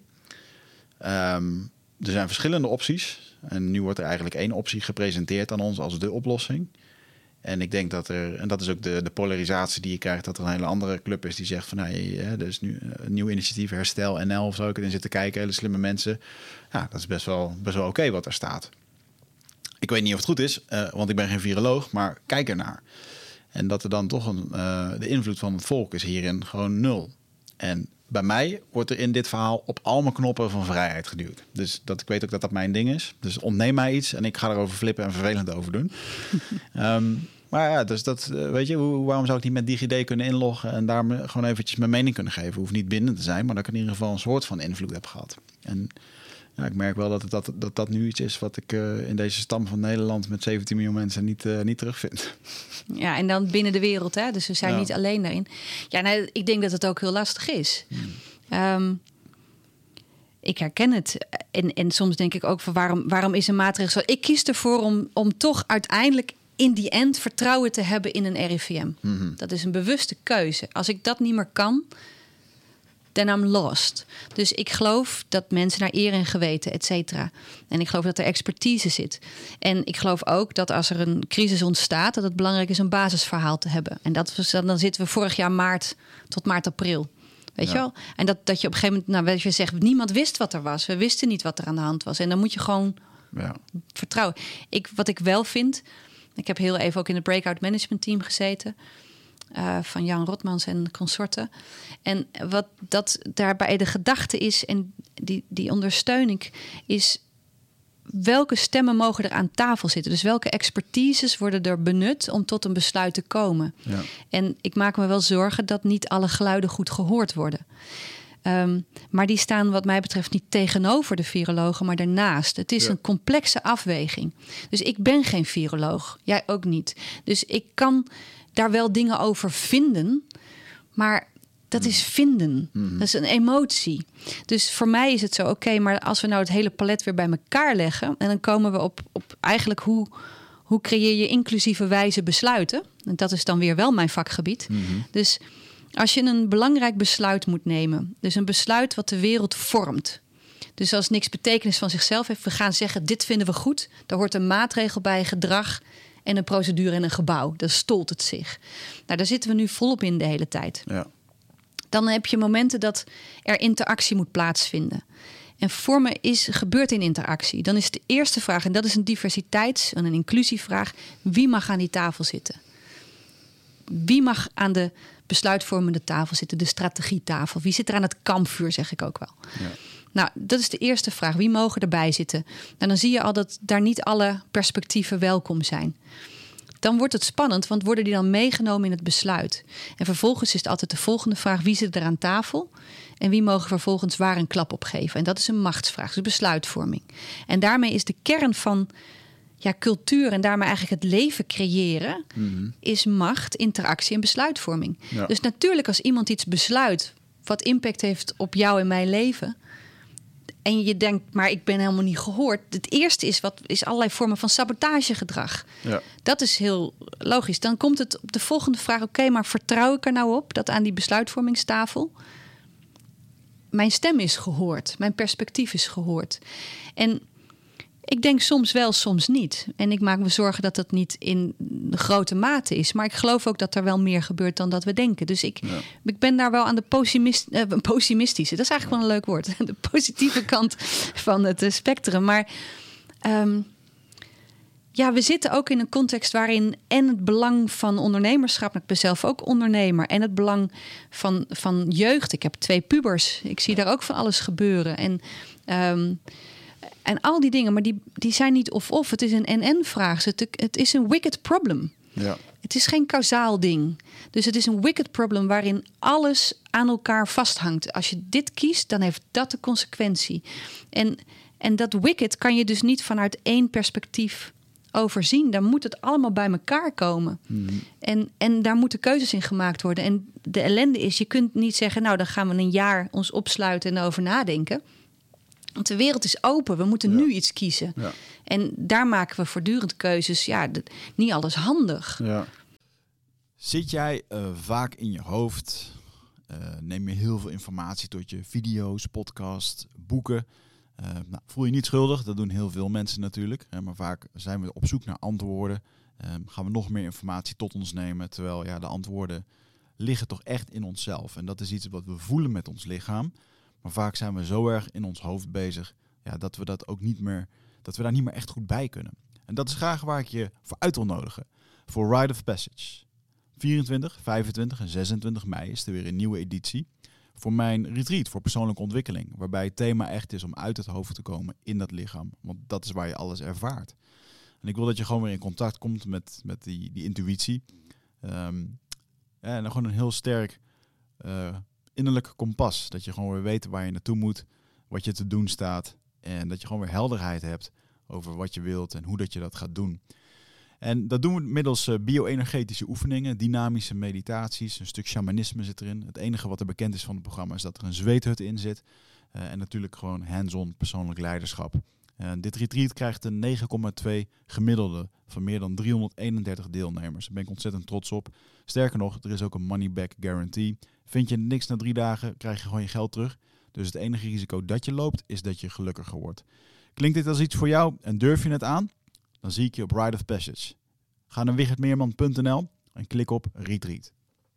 Um, er zijn verschillende opties. En nu wordt er eigenlijk één optie gepresenteerd aan ons als de oplossing. En ik denk dat er, en dat is ook de, de polarisatie die je krijgt, dat er een hele andere club is die zegt van nee, hè, er is nu een nieuw initiatief, Herstel N L of zo, ik erin zitten kijken, hele slimme mensen. Ja, dat is best wel, best wel oké okay wat er staat. Ik weet niet of het goed is, uh, want ik ben geen viroloog, maar kijk ernaar. En dat er dan toch een, uh, de invloed van het volk is hierin gewoon nul. En bij mij wordt er in dit verhaal op al mijn knoppen van vrijheid geduwd. Dus dat, ik weet ook dat dat mijn ding is. Dus ontneem mij iets en ik ga erover flippen en vervelend over doen. um, maar ja, dus dat, weet je, hoe, waarom zou ik niet met DigiD kunnen inloggen... en daar me, gewoon eventjes mijn mening kunnen geven? Hoeft niet bindend te zijn, maar dat ik in ieder geval een soort van invloed heb gehad. En ja, ik merk wel dat, het, dat, dat dat nu iets is wat ik uh, in deze stam van Nederland... met zeventien miljoen mensen niet, uh, niet terugvind. Ja, en dan binnen de wereld, hè? Dus we zijn ja. niet alleen daarin. Ja, nou, ik denk dat het ook heel lastig is. Hmm. Um, ik herken het. En, en soms denk ik ook van waarom, waarom is een maatregel zo... Ik kies ervoor om, om toch uiteindelijk in die end vertrouwen te hebben in een R I V M. Mm-hmm. Dat is een bewuste keuze. Als ik dat niet meer kan... then I'm lost. Dus ik geloof dat mensen naar eer en geweten, et cetera. En ik geloof dat er expertise zit. En ik geloof ook dat als er een crisis ontstaat... dat het belangrijk is een basisverhaal te hebben. En dat was, dan zitten we vorig jaar maart tot maart, april. Weet ja. je wel? En dat, dat je op een gegeven moment... nou, weet je zegt, niemand wist wat er was. We wisten niet wat er aan de hand was. En dan moet je gewoon ja. vertrouwen. Ik, wat ik wel vind... Ik heb heel even ook in het breakout management team gezeten... Uh, van Jan Rotmans en consorten. En wat dat daarbij de gedachte is, en die, die ondersteun ik, is welke stemmen mogen er aan tafel zitten? Dus welke expertises worden er benut om tot een besluit te komen? Ja. En ik maak me wel zorgen dat niet alle geluiden goed gehoord worden. Um, maar die staan wat mij betreft niet tegenover de virologen, maar daarnaast. Het is ja. een complexe afweging. Dus ik ben geen viroloog, jij ook niet. Dus ik kan daar wel dingen over vinden, maar Dat is vinden. Mm-hmm. Dat is een emotie. Dus voor mij is het zo, oké, okay, maar als we nou het hele palet weer bij elkaar leggen... en dan komen we op, op eigenlijk hoe, hoe creëer je inclusieve wijze besluiten. En dat is dan weer wel mijn vakgebied. Mm-hmm. Dus als je een belangrijk besluit moet nemen... dus een besluit wat de wereld vormt... Dus als niks betekenis van zichzelf heeft... we gaan zeggen, dit vinden we goed. Daar hoort een maatregel bij, gedrag... en een procedure en een gebouw. Dan stolt het zich. Nou, daar zitten we nu volop in de hele tijd. Ja. Dan heb je momenten dat er interactie moet plaatsvinden. En vormen is, gebeurt in interactie. Dan is de eerste vraag, en dat is een diversiteits- en een inclusievraag... wie mag aan die tafel zitten? Wie mag aan de besluitvormende tafel zitten? De strategietafel. Wie zit er aan het kampvuur, zeg ik ook wel. Ja. Nou, dat is de eerste vraag. Wie mogen erbij zitten? Nou, dan zie je al dat daar niet alle perspectieven welkom zijn. Dan wordt het spannend, want worden die dan meegenomen in het besluit? En vervolgens is het altijd de volgende vraag: wie zit er aan tafel? En wie mogen vervolgens waar een klap op geven? En dat is een machtsvraag, dus besluitvorming. En daarmee is de kern van ja, cultuur en daarmee eigenlijk het leven creëren... Mm-hmm. is macht, interactie en besluitvorming. Ja. Dus natuurlijk als iemand iets besluit wat impact heeft op jou en mijn leven... en je denkt, maar ik ben helemaal niet gehoord. Het eerste is, wat, is allerlei vormen van sabotagegedrag. Ja. Dat is heel logisch. Dan komt het op de volgende vraag... oké, okay, maar vertrouw ik er nou op dat aan die besluitvormingstafel... mijn stem is gehoord, mijn perspectief is gehoord. En ik denk soms wel, soms niet. En ik maak me zorgen dat dat niet in grote mate is. Maar ik geloof ook dat er wel meer gebeurt dan dat we denken. Dus ik, ja. ik ben daar wel aan de pessimist, uh, pessimistische... dat is eigenlijk ja. wel een leuk woord. De positieve kant van het uh, spectrum. Maar um, ja, we zitten ook in een context waarin... en het belang van ondernemerschap... ik ben zelf ook ondernemer... en het belang van, van jeugd. Ik heb twee pubers. Ik zie daar ook van alles gebeuren. En... Um, En al die dingen, maar die, die zijn niet of-of. Het is een en-en-vraag. Het, het is een wicked problem. Ja. Het is geen kausaal ding. Dus het is een wicked problem waarin alles aan elkaar vasthangt. Als je dit kiest, dan heeft dat de consequentie. En, en dat wicked kan je dus niet vanuit één perspectief overzien. Dan moet het allemaal bij elkaar komen. Mm-hmm. En, en daar moeten keuzes in gemaakt worden. En de ellende is, je kunt niet zeggen... nou, dan gaan we een jaar ons opsluiten en over nadenken... Want de wereld is open. We moeten ja. nu iets kiezen. Ja. En daar maken we voortdurend keuzes. Ja, de, niet alles handig. Ja. Zit jij uh, vaak in je hoofd? Uh, neem je heel veel informatie tot je video's, podcasts, boeken? Uh, nou, voel je niet schuldig. Dat doen heel veel mensen natuurlijk. Uh, maar vaak zijn we op zoek naar antwoorden. Uh, gaan we nog meer informatie tot ons nemen. Terwijl ja, de antwoorden liggen toch echt in onszelf. En dat is iets wat we voelen met ons lichaam. Maar vaak zijn we zo erg in ons hoofd bezig ja, dat we dat ook niet meer, dat we daar niet meer echt goed bij kunnen. En dat is graag waar ik je voor uit wil nodigen. Voor Rite of Passage. vierentwintig, vijfentwintig en zesentwintig mei is er weer een nieuwe editie. Voor mijn retreat voor persoonlijke ontwikkeling. Waarbij het thema echt is om uit het hoofd te komen in dat lichaam. Want dat is waar je alles ervaart. En ik wil dat je gewoon weer in contact komt met, met die, die intuïtie. Um, en dan gewoon een heel sterk... Uh, innerlijk kompas. Dat je gewoon weer weet waar je naartoe moet, wat je te doen staat. En dat je gewoon weer helderheid hebt over wat je wilt en hoe dat je dat gaat doen. En dat doen we middels uh, bio-energetische oefeningen, dynamische meditaties, een stuk shamanisme zit erin. Het enige wat er bekend is van het programma is dat er een zweethut in zit. Uh, en natuurlijk gewoon hands-on persoonlijk leiderschap. Uh, dit retreat krijgt een negen komma twee gemiddelde van meer dan driehonderdeenendertig deelnemers. Daar ben ik ontzettend trots op. Sterker nog, er is ook een money back guarantee. Vind je niks na drie dagen, krijg je gewoon je geld terug. Dus het enige risico dat je loopt, is dat je gelukkiger wordt. Klinkt dit als iets voor jou en durf je het aan? Dan zie ik je op Rite of Passage. Ga naar wichertmeerman punt n l en klik op Retreat.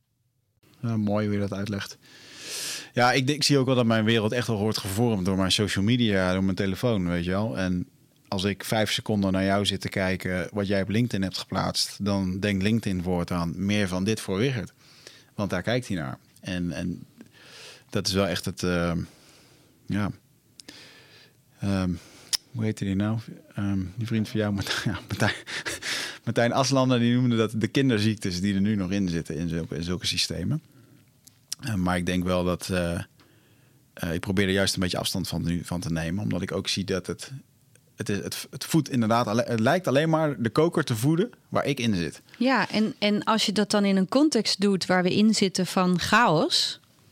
Ja, mooi hoe je dat uitlegt. Ja, ik, ik zie ook wel dat mijn wereld echt wel wordt gevormd door mijn social media, door mijn telefoon, weet je wel. En als ik vijf seconden naar jou zit te kijken wat jij op LinkedIn hebt geplaatst, dan denkt LinkedIn voortaan meer van dit voor Wichert. Want daar kijkt hij naar. En, en dat is wel echt het, uh, ja, um, hoe heette die nou? Um, die vriend van jou, ja, Martijn, Martijn Aslander, die noemde dat de kinderziektes die er nu nog in zitten in zulke, in zulke systemen. Uh, maar ik denk wel dat, uh, uh, ik probeer er juist een beetje afstand van, nu, van te nemen, omdat ik ook zie dat het, het, is, het, het voedt inderdaad, het lijkt alleen maar de koker te voeden waar ik in zit. Ja, en, en als je dat dan in een context doet waar we in zitten van chaos,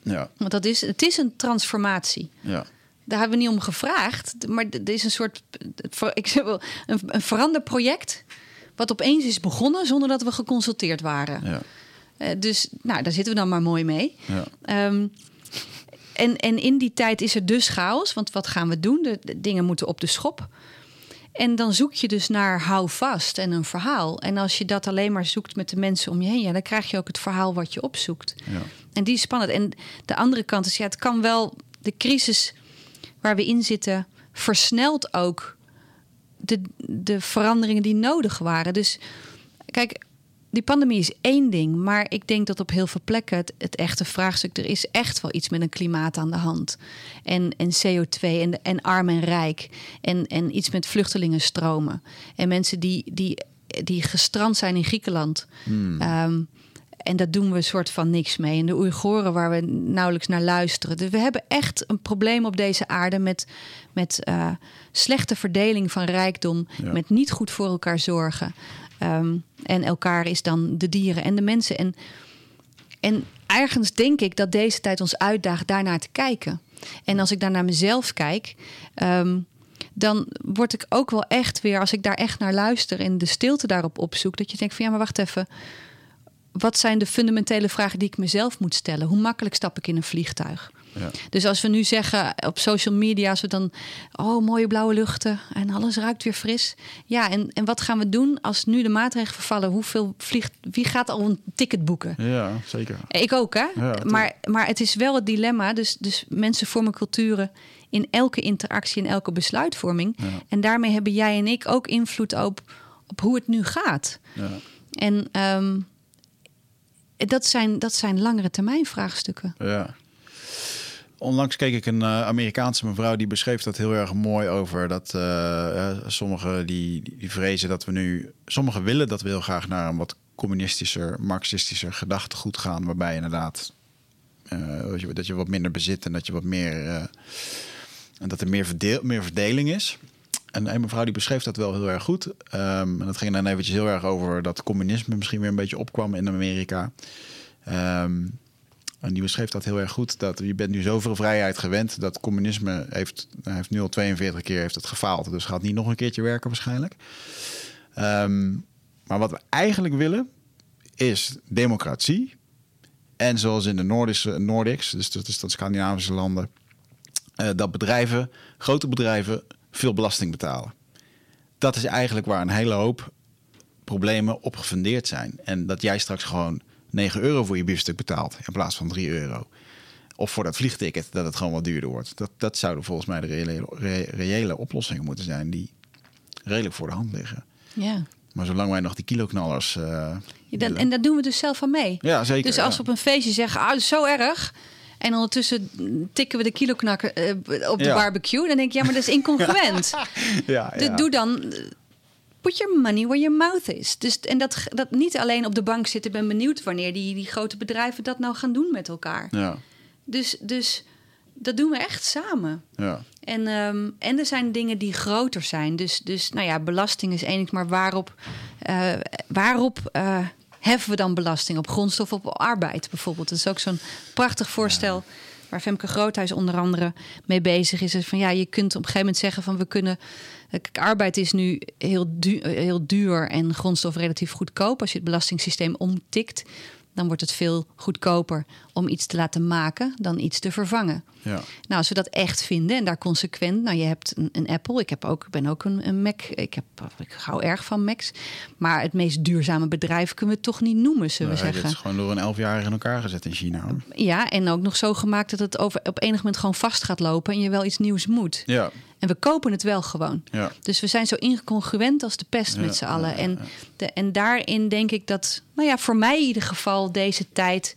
Ja. Want dat is, het is een transformatie. Ja. Daar hebben we niet om gevraagd. Maar er is een soort ik zeg wel, een, een veranderproject wat opeens is begonnen zonder dat we geconsulteerd waren. Ja. Uh, dus nou, daar zitten we dan maar mooi mee. Ja. Um, en, en in die tijd is er dus chaos. Want wat gaan we doen? De, de dingen moeten op de schop. En dan zoek je dus naar hou vast en een verhaal. En als je dat alleen maar zoekt met de mensen om je heen... Ja, dan krijg je ook het verhaal wat je opzoekt. Ja. En die is spannend. En de andere kant is, ja, het kan wel... de crisis waar we in zitten versnelt ook de, de veranderingen die nodig waren. Dus kijk, die pandemie is één ding... maar ik denk dat op heel veel plekken het, het echte vraagstuk... er is echt wel iets met een klimaat aan de hand. En, en C O twee en, en arm en rijk. En, en iets met vluchtelingenstromen. En mensen die, die, die gestrand zijn in Griekenland... Hmm. Um, en dat doen we een soort van niks mee. En de Oeigoren waar we nauwelijks naar luisteren. Dus we hebben echt een probleem op deze aarde... met, met uh, slechte verdeling van rijkdom. Ja. Met niet goed voor elkaar zorgen. Um, en elkaar is dan de dieren en de mensen. En, en ergens denk ik dat deze tijd ons uitdaagt daarnaar te kijken. En als ik daar naar mezelf kijk... Um, dan word ik ook wel echt weer... als ik daar echt naar luister en de stilte daarop opzoek... dat je denkt van ja, maar wacht even... wat zijn de fundamentele vragen die ik mezelf moet stellen? Hoe makkelijk stap ik in een vliegtuig? Ja. Dus als we nu zeggen op social media... als we dan, oh, mooie blauwe luchten... en alles ruikt weer fris. Ja, en, en wat gaan we doen als nu de maatregelen vervallen? Hoeveel vliegt, wie gaat al een ticket boeken? Ja, zeker. Ik ook, hè? Ja, maar, maar het is wel het dilemma. Dus, dus mensen vormen culturen... in elke interactie, in elke besluitvorming. Ja. En daarmee hebben jij en ik ook invloed op, op hoe het nu gaat. Ja. En... Um, Dat zijn, dat zijn langere termijn vraagstukken. Ja. Onlangs keek ik een uh, Amerikaanse mevrouw... die beschreef dat heel erg mooi over... dat uh, uh, sommigen die, die vrezen dat we nu... sommigen willen dat we heel graag naar een wat communistischer... marxistischer gedachtegoed gaan... waarbij inderdaad uh, dat je wat minder bezit... en dat je wat meer... Uh, en dat er meer, verdeel, meer verdeling is... En een mevrouw die beschreef dat wel heel erg goed. Um, en dat ging dan eventjes heel erg over dat communisme misschien weer een beetje opkwam in Amerika. Um, en die beschreef dat heel erg goed. Dat je bent nu zoveel vrijheid gewend. Dat communisme heeft, heeft nu al tweeënveertig keer heeft het gefaald. Dus gaat niet nog een keertje werken waarschijnlijk. Um, maar wat we eigenlijk willen is democratie. En zoals in de Noordische, Nordics, dus dat is de Scandinavische landen. Uh, dat bedrijven, grote bedrijven... veel belasting betalen. Dat is eigenlijk waar een hele hoop problemen op gefundeerd zijn. En dat jij straks gewoon negen euro voor je biefstuk betaalt... in plaats van drie euro. Of voor dat vliegticket dat het gewoon wat duurder wordt. Dat, dat zouden volgens mij de reële, re, reële oplossingen moeten zijn... die redelijk voor de hand liggen. Ja. Maar zolang wij nog die kiloknallers... Uh, ja, dat, en daar doen we dus zelf aan mee. Ja, zeker. Dus als ja. we op een feestje zeggen... ah, dat is zo erg... en ondertussen tikken we de kiloknakker uh, op de ja. barbecue... dan denk ik, ja, maar dat is incongruent. ja, ja. Doe dan... put your money where your mouth is. Dus, en dat, dat niet alleen op de bank zitten... ben benieuwd wanneer die, die grote bedrijven dat nou gaan doen met elkaar. Ja. Dus, dus dat doen we echt samen. Ja. En, um, en er zijn dingen die groter zijn. Dus, dus nou ja, belasting is één ding... maar waarop... Uh, waarop uh, heffen we dan belasting? Op grondstof, op arbeid bijvoorbeeld. Dat is ook zo'n prachtig voorstel... Ja. waar Femke Groothuis onder andere mee bezig is. is van, ja, je kunt op een gegeven moment zeggen van... we kunnen... Kijk, arbeid is nu heel, du- heel duur en grondstof relatief goedkoop. Als je het belastingssysteem omtikt... dan wordt het veel goedkoper om iets te laten maken... dan iets te vervangen. Ja. Nou, als we dat echt vinden en daar consequent... nou, je hebt een, een Apple, ik heb ook, ben ook een, een Mac... Ik, heb, ik hou erg van Macs... maar het meest duurzame bedrijf kunnen we het toch niet noemen, zullen we nee, zeggen. Het is gewoon door een elfjarige in elkaar gezet in China. Hoor. Ja, en ook nog zo gemaakt dat het over, op enig moment gewoon vast gaat lopen... en je wel iets nieuws moet. Ja. En we kopen het wel gewoon. Ja. Dus we zijn zo incongruent als de pest ja, met z'n allen. Ja, ja, ja. En, de, en daarin denk ik dat, nou ja, voor mij in ieder geval deze tijd...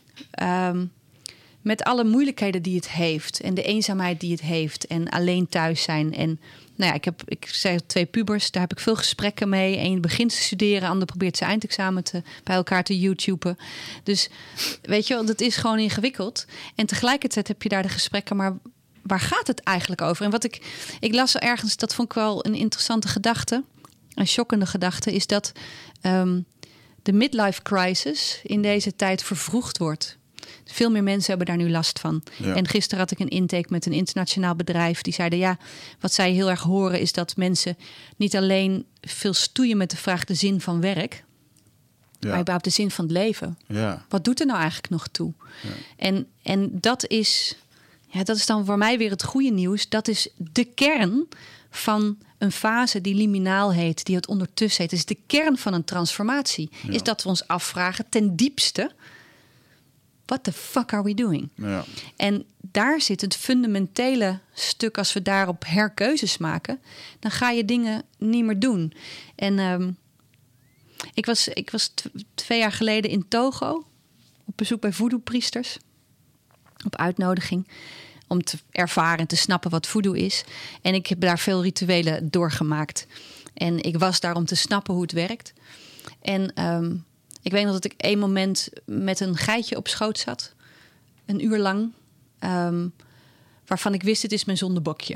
Um, met alle moeilijkheden die het heeft... en de eenzaamheid die het heeft... en alleen thuis zijn. En nou ja, ik heb, ik zei twee pubers, daar heb ik veel gesprekken mee. Eén begint te studeren, ander probeert zijn eindexamen te, bij elkaar te YouTuben. Dus weet je wel, dat is gewoon ingewikkeld. En tegelijkertijd heb je daar de gesprekken... maar waar gaat het eigenlijk over? En wat ik, ik las ergens, dat vond ik wel een interessante gedachte... een schokkende gedachte, is dat um, de midlife crisis in deze tijd vervroegd wordt. Veel meer mensen hebben daar nu last van. Ja. En gisteren had ik een intake met een internationaal bedrijf. Die zeiden, ja, wat zij heel erg horen is dat mensen niet alleen veel stoeien met de vraag de zin van werk, Ja. maar überhaupt de zin van het leven. Ja. Wat doet er nou eigenlijk nog toe? Ja. En, en dat is, ja, dat is dan voor mij weer het goede nieuws. Dat is de kern van een fase die liminaal heet, die het ondertussen heet. Het is de kern van een transformatie. Ja. Is dat we ons afvragen ten diepste, what the fuck are we doing? Ja. En daar zit het fundamentele stuk. Als we daarop herkeuzes maken, dan ga je dingen niet meer doen. En um, ik was, ik was t- twee jaar geleden in Togo op bezoek bij voodoo-priesters. Op uitnodiging. Om te ervaren en te snappen wat voodoo is. En ik heb daar veel rituelen doorgemaakt. En ik was daar om te snappen hoe het werkt. En um, ik weet nog dat ik één moment met een geitje op schoot zat. Een uur lang. Um, waarvan ik wist, dit is mijn zondebokje.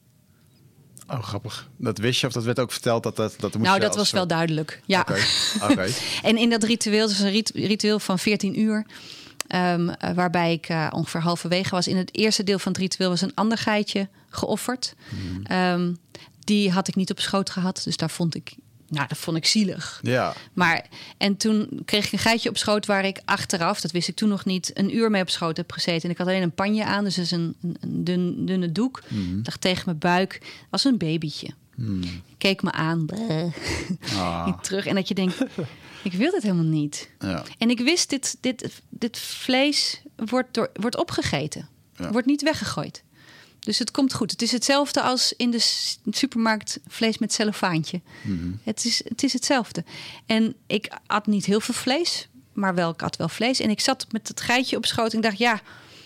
Oh, grappig. Dat wist je of dat werd ook verteld? Dat, dat, dat nou, dat was wel duidelijk. Ja. Oké. Okay. Okay. En in dat ritueel, dus een rit- ritueel van veertien uur... Um, uh, waarbij ik uh, ongeveer halverwege was. In het eerste deel van het ritueel was een ander geitje geofferd. Mm. Um, die had ik niet op schoot gehad. Dus daar vond ik, nou, dat vond ik zielig. Ja. Maar, en toen kreeg ik een geitje op schoot waar ik achteraf, dat wist ik toen nog niet, een uur mee op schoot heb gezeten. En ik had alleen een panje aan, dus een, een, een dun, dunne doek. Mm. Lag tegen mijn buik. Als een babytje. Mm. Keek me aan. Ah. Terug. En dat je denkt, ik wil dit helemaal niet. Ja. En ik wist, dit, dit, dit vlees wordt, door, wordt opgegeten. Ja. Wordt niet weggegooid. Dus het komt goed. Het is hetzelfde als in de supermarkt vlees met cellofaantje. Mm-hmm. Het is, het is hetzelfde. En ik at niet heel veel vlees, maar wel, ik at wel vlees. En ik zat met het geitje op schoot en ik dacht, ja,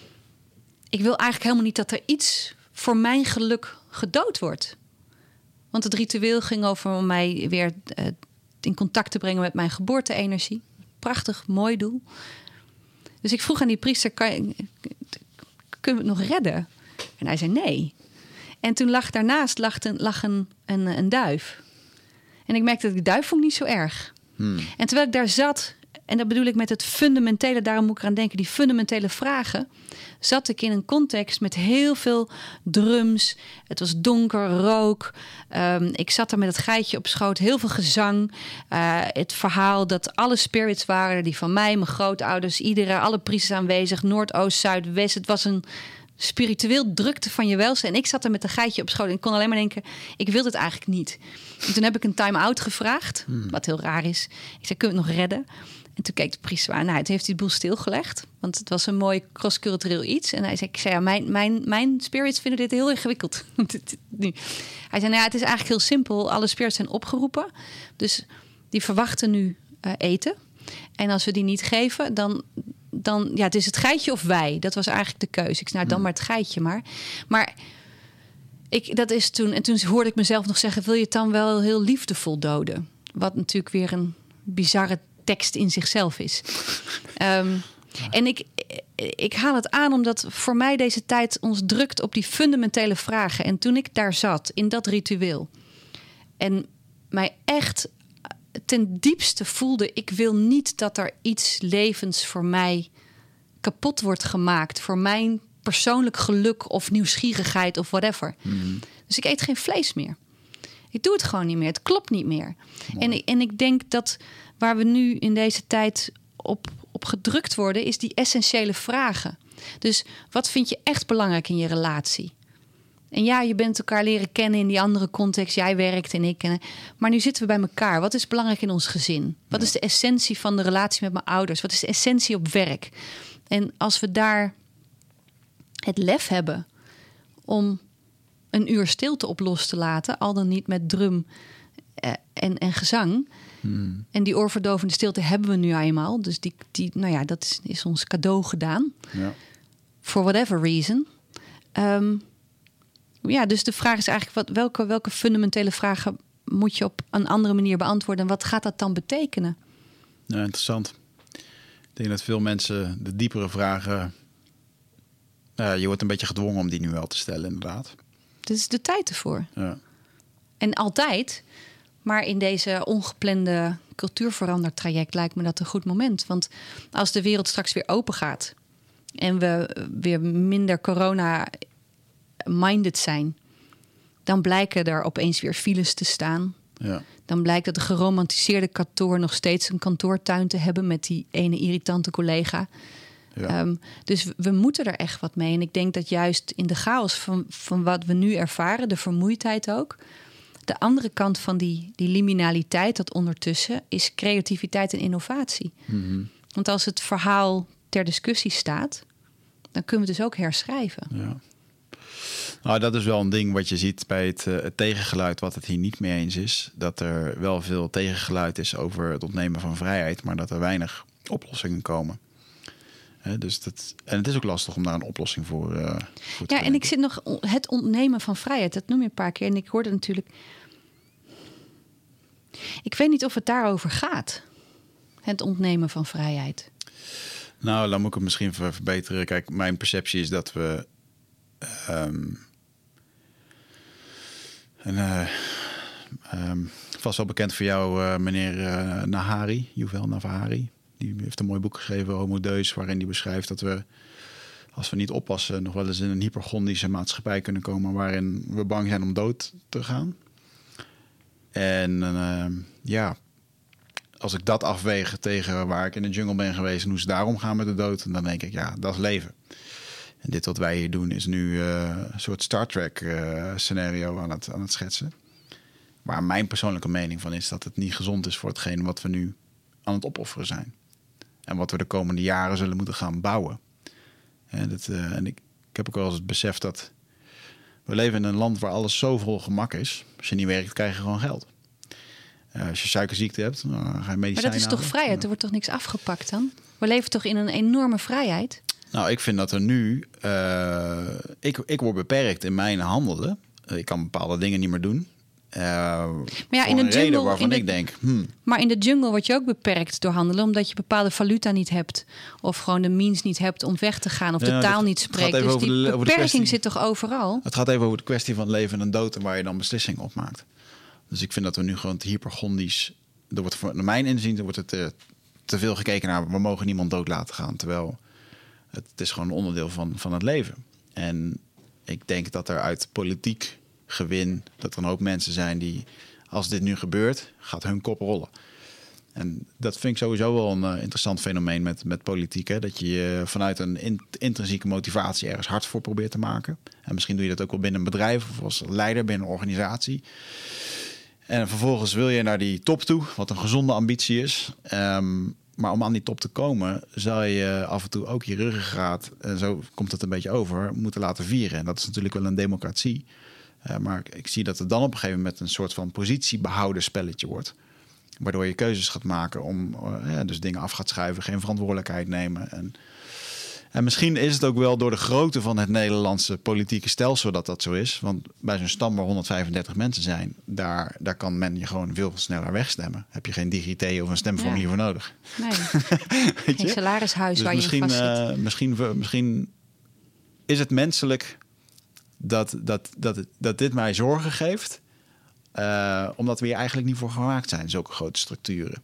ik wil eigenlijk helemaal niet dat er iets voor mijn geluk gedood wordt. Want het ritueel ging over mij weer uh, in contact te brengen met mijn geboorte-energie. Prachtig, mooi doel. Dus ik vroeg aan die priester, kan je, kunnen we het nog redden? En hij zei nee. En toen lag daarnaast lag een, lag een, een, een duif. En ik merkte dat ik de duif vond niet zo erg. Hmm. En terwijl ik daar zat, en dat bedoel ik met het fundamentele, daarom moet ik eraan denken, die fundamentele vragen, zat ik in een context met heel veel drums. Het was donker, rook. Um, ik zat er met het geitje op schoot, heel veel gezang. Uh, het verhaal dat alle spirits waren, die van mij, mijn grootouders, iedereen, alle priesters aanwezig, Noord, Oost, Zuid, West. Het was een spiritueel drukte van je welste. En ik zat er met een geitje op schoot en ik kon alleen maar denken, ik wil dit eigenlijk niet. En toen heb ik een time-out gevraagd, hmm. wat heel raar is. Ik zei, kunnen we het nog redden? En toen keek de priester aan. Nou, het heeft die boel stilgelegd. Want het was een mooi cross-cultureel iets. En hij zei, ik zei ja, mijn, mijn, mijn spirits vinden dit heel ingewikkeld. nu. Hij zei, nou ja, het is eigenlijk heel simpel. Alle spirits zijn opgeroepen. Dus die verwachten nu uh, eten. En als we die niet geven, dan, dan... Ja, het is het geitje of wij. Dat was eigenlijk de keuze. Ik zei, nou, dan maar het geitje maar. Maar ik, dat is toen... En toen hoorde ik mezelf nog zeggen, wil je het dan wel heel liefdevol doden? Wat natuurlijk weer een bizarre tekst in zichzelf is. Um, ja. En ik, ik haal het aan omdat voor mij deze tijd ons drukt op die fundamentele vragen. En toen ik daar zat, in dat ritueel, en mij echt ten diepste voelde, ik wil niet dat er iets levens voor mij kapot wordt gemaakt. Voor mijn persoonlijk geluk of nieuwsgierigheid of whatever. Mm. Dus ik eet geen vlees meer. Ik doe het gewoon niet meer. Het klopt niet meer. En, en ik denk dat waar we nu in deze tijd op, op gedrukt worden, is die essentiële vragen. Dus wat vind je echt belangrijk in je relatie? En ja, je bent elkaar leren kennen in die andere context. Jij werkt en ik. En, maar nu zitten we bij elkaar. Wat is belangrijk in ons gezin? Wat is de essentie van de relatie met mijn ouders? Wat is de essentie op werk? En als we daar het lef hebben om een uur stilte op los te laten, al dan niet met drum uh, en, en gezang. Hmm. En die oorverdovende stilte hebben we nu eenmaal. Dus die, die, nou ja, dat is, is ons cadeau gedaan. Ja. For whatever reason. Um, ja, dus de vraag is eigenlijk, wat, welke, welke fundamentele vragen moet je op een andere manier beantwoorden? En wat gaat dat dan betekenen? Ja, interessant. Ik denk dat veel mensen de diepere vragen, nou ja, je wordt een beetje gedwongen om die nu wel te stellen, inderdaad. Dit is de tijd ervoor. Ja. En altijd, maar in deze ongeplande cultuurverandertraject lijkt me dat een goed moment. Want als de wereld straks weer open gaat en we weer minder corona-minded zijn, dan blijken er opeens weer files te staan. Ja. Dan blijkt dat de geromantiseerde kantoor nog steeds een kantoortuin te hebben met die ene irritante collega. Ja. Um, dus we moeten er echt wat mee. En ik denk dat juist in de chaos van, van wat we nu ervaren, de vermoeidheid ook, de andere kant van die, die liminaliteit, dat ondertussen, is creativiteit en innovatie. Mm-hmm. Want als het verhaal ter discussie staat, dan kunnen we het dus ook herschrijven. Ja. Nou, dat is wel een ding wat je ziet bij het, uh, het tegengeluid, wat het hier niet mee eens is. Dat er wel veel tegengeluid is over het ontnemen van vrijheid, maar dat er weinig oplossingen komen. He, dus dat, en het is ook lastig om daar een oplossing voor, uh, voor te Ja, en ik zit nog het ontnemen van vrijheid. Dat noem je een paar keer. En ik hoorde natuurlijk. Ik weet niet of het daarover gaat. Het ontnemen van vrijheid. Nou, dan moet ik het misschien verbeteren. Kijk, mijn perceptie is dat we. Um, en, uh, um, vast wel bekend voor jou, uh, meneer uh, Nahari, Yuval Navahari. Die heeft een mooi boek geschreven, Homo Deus, waarin hij beschrijft dat we, als we niet oppassen, nog wel eens in een hypergondische maatschappij kunnen komen waarin we bang zijn om dood te gaan. En uh, ja, als ik dat afweeg tegen waar ik in de jungle ben geweest en hoe ze daarom gaan met de dood, dan denk ik, ja, dat is leven. En dit wat wij hier doen is nu uh, een soort Star Trek uh, scenario aan het, aan het schetsen. Waar mijn persoonlijke mening van is dat het niet gezond is voor hetgeen wat we nu aan het opofferen zijn. En wat we de komende jaren zullen moeten gaan bouwen. En, dat, uh, en ik, ik heb ook wel eens het besef dat we leven in een land waar alles zo vol gemak is. Als je niet werkt, krijg je gewoon geld. Uh, als je suikerziekte hebt, dan ga je medicijnen. Maar dat is toch vrijheid? Ja. Er wordt toch niks afgepakt dan? We leven toch in een enorme vrijheid? Nou, ik vind dat er nu... Uh, ik, ik word beperkt in mijn handelen. Ik kan bepaalde dingen niet meer doen. Uh, maar ja, in de jungle, reden waarvan de, ik denk... Hmm. Maar in de jungle word je ook beperkt door handelen, omdat je bepaalde valuta niet hebt. Of gewoon de means niet hebt om weg te gaan. Of ja, de taal dat, niet spreekt. Dus die de, beperking kwestie, zit toch overal? Het gaat even over de kwestie van leven en dood en waar je dan beslissingen op maakt. Dus ik vind dat we nu gewoon te hypergondisch... Er wordt, naar mijn inzien er wordt het te, te veel gekeken naar... we mogen niemand dood laten gaan. Terwijl het, het is gewoon een onderdeel van, van het leven. En ik denk dat er uit politiek gewin... dat er een hoop mensen zijn die... als dit nu gebeurt, gaat hun kop rollen. En dat vind ik sowieso wel een uh, interessant fenomeen met, met politiek. Hè? Dat je uh, vanuit een in, intrinsieke motivatie ergens hard voor probeert te maken. En misschien doe je dat ook wel binnen een bedrijf... of als leider binnen een organisatie... En vervolgens wil je naar die top toe, wat een gezonde ambitie is. Um, maar om aan die top te komen, zal je af en toe ook je ruggengraat, en zo komt het een beetje over, moeten laten vieren. En dat is natuurlijk wel een democratie. Uh, maar ik zie dat het dan op een gegeven moment een soort van positiebehouden spelletje wordt. Waardoor je keuzes gaat maken om uh, ja, dus dingen af gaat schuiven, geen verantwoordelijkheid nemen. En, en misschien is het ook wel door de grootte van het Nederlandse politieke stelsel dat dat zo is. Want bij zo'n stam waar honderdvijfendertig mensen zijn, daar, daar kan men je gewoon veel sneller wegstemmen. Heb je geen DigiT of een stemformulier ja. voor nodig. Nee, geen salarishuis dus waar je in vast zit. Uh, misschien, misschien is het menselijk dat, dat, dat, het, dat dit mij zorgen geeft. Uh, omdat we hier eigenlijk niet voor gemaakt zijn, zulke grote structuren.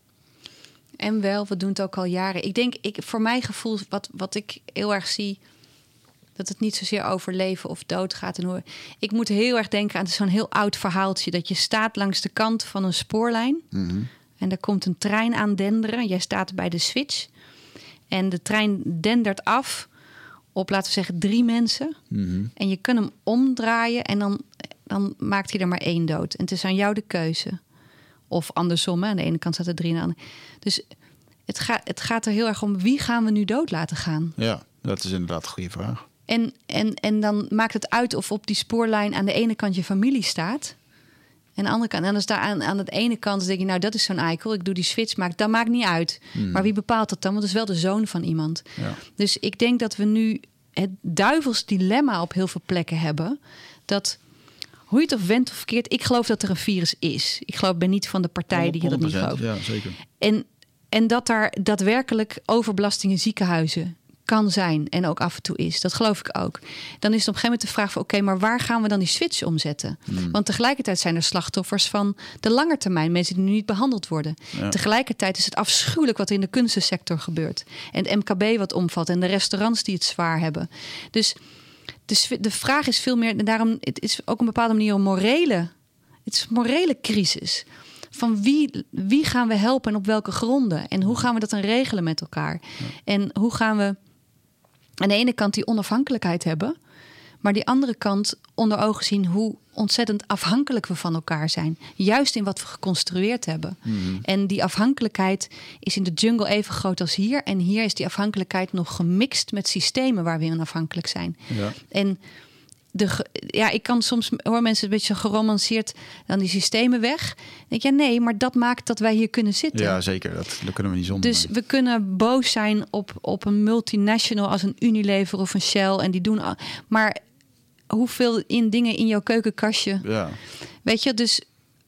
En wel, we doen het ook al jaren. Ik denk, ik, voor mijn gevoel, wat, wat ik heel erg zie, dat het niet zozeer over leven of dood gaat. En hoe, ik moet heel erg denken aan zo'n heel oud verhaaltje. Dat je staat langs de kant van een spoorlijn. Mm-hmm. En er komt een trein aan denderen. Jij staat bij de switch. En de trein dendert af op, laten we zeggen, drie mensen. Mm-hmm. En je kunt hem omdraaien en dan, dan maakt hij er maar één dood. En het is aan jou de keuze. Of andersom, hè? Aan de ene kant staat er drie en aan de andere. Dus het, ga, het gaat er heel erg om, wie gaan we nu dood laten gaan? Ja, dat is inderdaad een goede vraag. En, en, en dan maakt het uit of op die spoorlijn aan de ene kant je familie staat. En aan de andere kant, en als daar aan, aan de ene kant denk je, nou, dat is zo'n eikel, ik doe die switch, maakt, dat maakt niet uit. Hmm. Maar wie bepaalt dat dan? Want het is wel de zoon van iemand. Ja. Dus ik denk dat we nu het duivels dilemma op heel veel plekken hebben. Dat, hoe je het of went of verkeerd, ik geloof dat er een virus is. Ik geloof, ben niet van de partij die dat niet gelooft. Ja, zeker. En, en dat daar daadwerkelijk overbelastingen ziekenhuizen kan zijn en ook af en toe is. Dat geloof ik ook. Dan is het op een gegeven moment de vraag van... oké, okay, maar waar gaan we dan die switch omzetten? Hmm. Want tegelijkertijd zijn er slachtoffers van de lange termijn. Mensen die nu niet behandeld worden. Ja. Tegelijkertijd is het afschuwelijk wat er in de kunstensector gebeurt. En het M K B wat omvalt en de restaurants die het zwaar hebben. Dus, dus de vraag is veel meer... en daarom het is ook op een bepaalde manier een morele... het is een morele crisis... van wie, wie gaan we helpen en op welke gronden? En hoe gaan we dat dan regelen met elkaar? Ja. En hoe gaan we aan de ene kant die onafhankelijkheid hebben... maar die andere kant onder ogen zien... hoe ontzettend afhankelijk we van elkaar zijn. Juist in wat we geconstrueerd hebben. Mm-hmm. En die afhankelijkheid is in de jungle even groot als hier. En hier is die afhankelijkheid nog gemixt met systemen... waar we in afhankelijk zijn. Ja. En... De, ja, ik kan soms hoor mensen een beetje geromanceerd dan die systemen weg. Dan denk je, ja, nee, maar dat maakt dat wij hier kunnen zitten. Ja, zeker. Dat, dat kunnen we niet zonder. Dus mee. We kunnen boos zijn op, op een multinational als een Unilever of een Shell en die doen. Al, maar hoeveel in dingen in jouw keukenkastje? Ja. Weet je, dus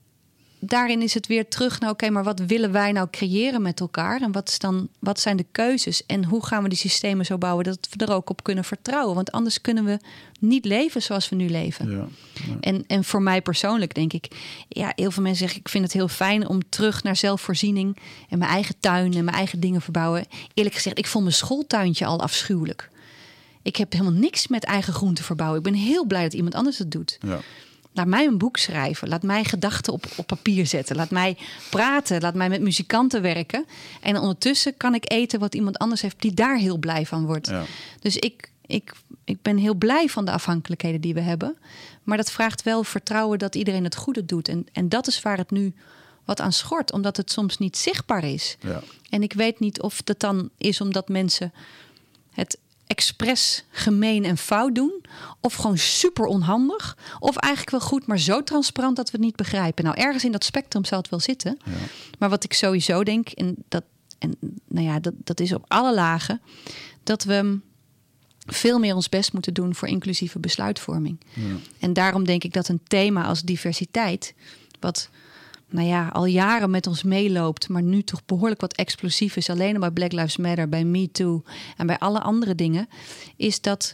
daarin is het weer terug naar, oké, okay, maar wat willen wij nou creëren met elkaar? En wat, is dan, wat zijn de keuzes? En hoe gaan we die systemen zo bouwen dat we er ook op kunnen vertrouwen? Want anders kunnen we niet leven zoals we nu leven. Ja, ja. En, en voor mij persoonlijk denk ik, ja, heel veel mensen zeggen, ik vind het heel fijn om terug naar zelfvoorziening en mijn eigen tuin en mijn eigen dingen verbouwen. Eerlijk gezegd, ik vond mijn schooltuintje al afschuwelijk. Ik heb helemaal niks met eigen groenten verbouwen. Ik ben heel blij dat iemand anders het doet. Ja. Laat mij een boek schrijven. Laat mij gedachten op, op papier zetten. Laat mij praten. Laat mij met muzikanten werken. En ondertussen kan ik eten wat iemand anders heeft die daar heel blij van wordt. Ja. Dus ik, ik, ik ben heel blij van de afhankelijkheden die we hebben. Maar dat vraagt wel vertrouwen dat iedereen het goede doet. En, en dat is waar het nu wat aan schort. Omdat het soms niet zichtbaar is. Ja. En ik weet niet of het dan is omdat mensen het expres gemeen en fout doen, of gewoon super onhandig, of eigenlijk wel goed, maar zo transparant dat we het niet begrijpen. Nou, ergens in dat spectrum zal het wel zitten. Ja. Maar wat ik sowieso denk, en dat, en nou ja, dat, dat is op alle lagen, dat we veel meer ons best moeten doen voor inclusieve besluitvorming. Ja. En daarom denk ik dat een thema als diversiteit, wat nou ja, al jaren met ons meeloopt, maar nu toch behoorlijk wat explosief is, alleen al bij Black Lives Matter, bij Me Too en bij alle andere dingen, is dat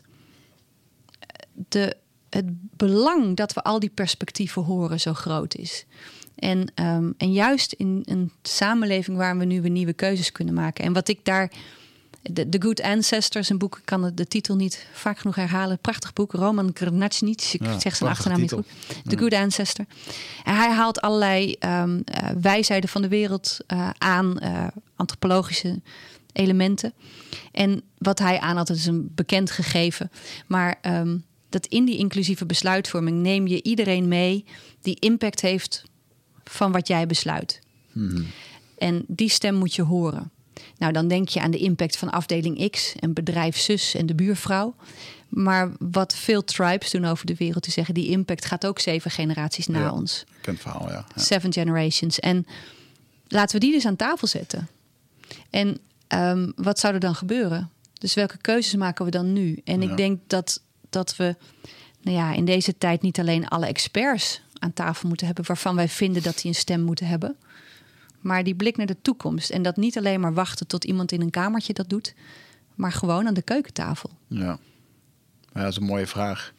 de, het belang dat we al die perspectieven horen zo groot is. En, um, en juist in een samenleving waar we nu weer nieuwe keuzes kunnen maken. En wat ik daar... The, The Good Ancestors, een boek, ik kan de titel niet vaak genoeg herhalen. Prachtig boek, Roman Krnacnic, ik ja, zeg zijn achternaam niet goed. The ja. Good Ancestor. En hij haalt allerlei um, uh, wijsheden van de wereld uh, aan, uh, antropologische elementen. En wat hij aanhaalt, is een bekend gegeven. Maar um, dat in die inclusieve besluitvorming neem je iedereen mee die impact heeft van wat jij besluit. Mm-hmm. En die stem moet je horen. Nou, dan denk je aan de impact van afdeling X en bedrijf zus en de buurvrouw. Maar wat veel tribes doen over de wereld, die zeggen die impact gaat ook zeven generaties na ja, ons. Kent verhaal, ja. ja. Seven generations. En laten we die dus aan tafel zetten. En um, wat zou er dan gebeuren? Dus welke keuzes maken we dan nu? En ja. ik denk dat, dat we nou ja, in deze tijd niet alleen alle experts aan tafel moeten hebben, waarvan wij vinden dat die een stem moeten hebben, maar die blik naar de toekomst. En dat niet alleen maar wachten tot iemand in een kamertje dat doet, maar gewoon aan de keukentafel. Ja, ja dat is een mooie vraag.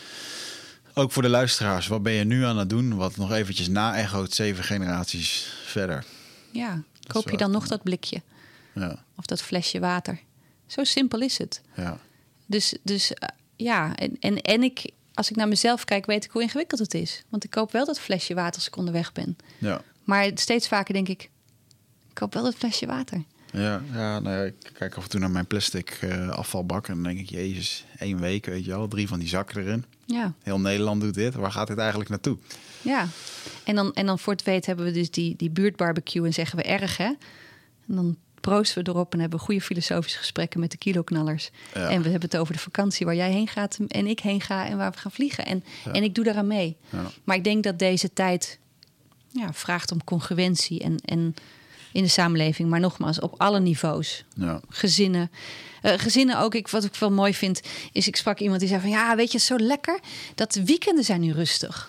Ook voor de luisteraars. Wat ben je nu aan het doen? Wat nog eventjes na-echoot zeven generaties verder. Ja, koop je dan nog dat blikje? Ja. Of dat flesje water? Zo simpel is het. Ja. Dus, dus uh, ja, en, en, en ik, als ik naar mezelf kijk, weet ik hoe ingewikkeld het is. Want ik koop wel dat flesje water als ik onderweg ben. Ja. Maar steeds vaker denk ik, ik koop wel dat flesje water. Ja, ja, nou ja, ik kijk af en toe naar mijn plastic uh, afvalbak en dan denk ik, jezus, één week, weet je wel, drie van die zakken erin. Ja. Heel Nederland doet dit. Waar gaat dit eigenlijk naartoe? Ja, en dan, en dan voor het weet hebben we dus die, die buurtbarbecue en zeggen we erg, hè? En dan proosten we erop en hebben we goede filosofische gesprekken met de kiloknallers. Ja. En we hebben het over de vakantie waar jij heen gaat en ik heen ga en waar we gaan vliegen. En, ja. en ik doe daaraan mee. Ja. Maar ik denk dat deze tijd ja, vraagt om congruentie en, en in de samenleving, maar nogmaals, op alle niveaus. Ja. Gezinnen. Uh, gezinnen ook, ik, wat ik wel mooi vind, is ik sprak iemand die zei van ja, weet je, het is zo lekker dat de weekenden zijn nu rustig.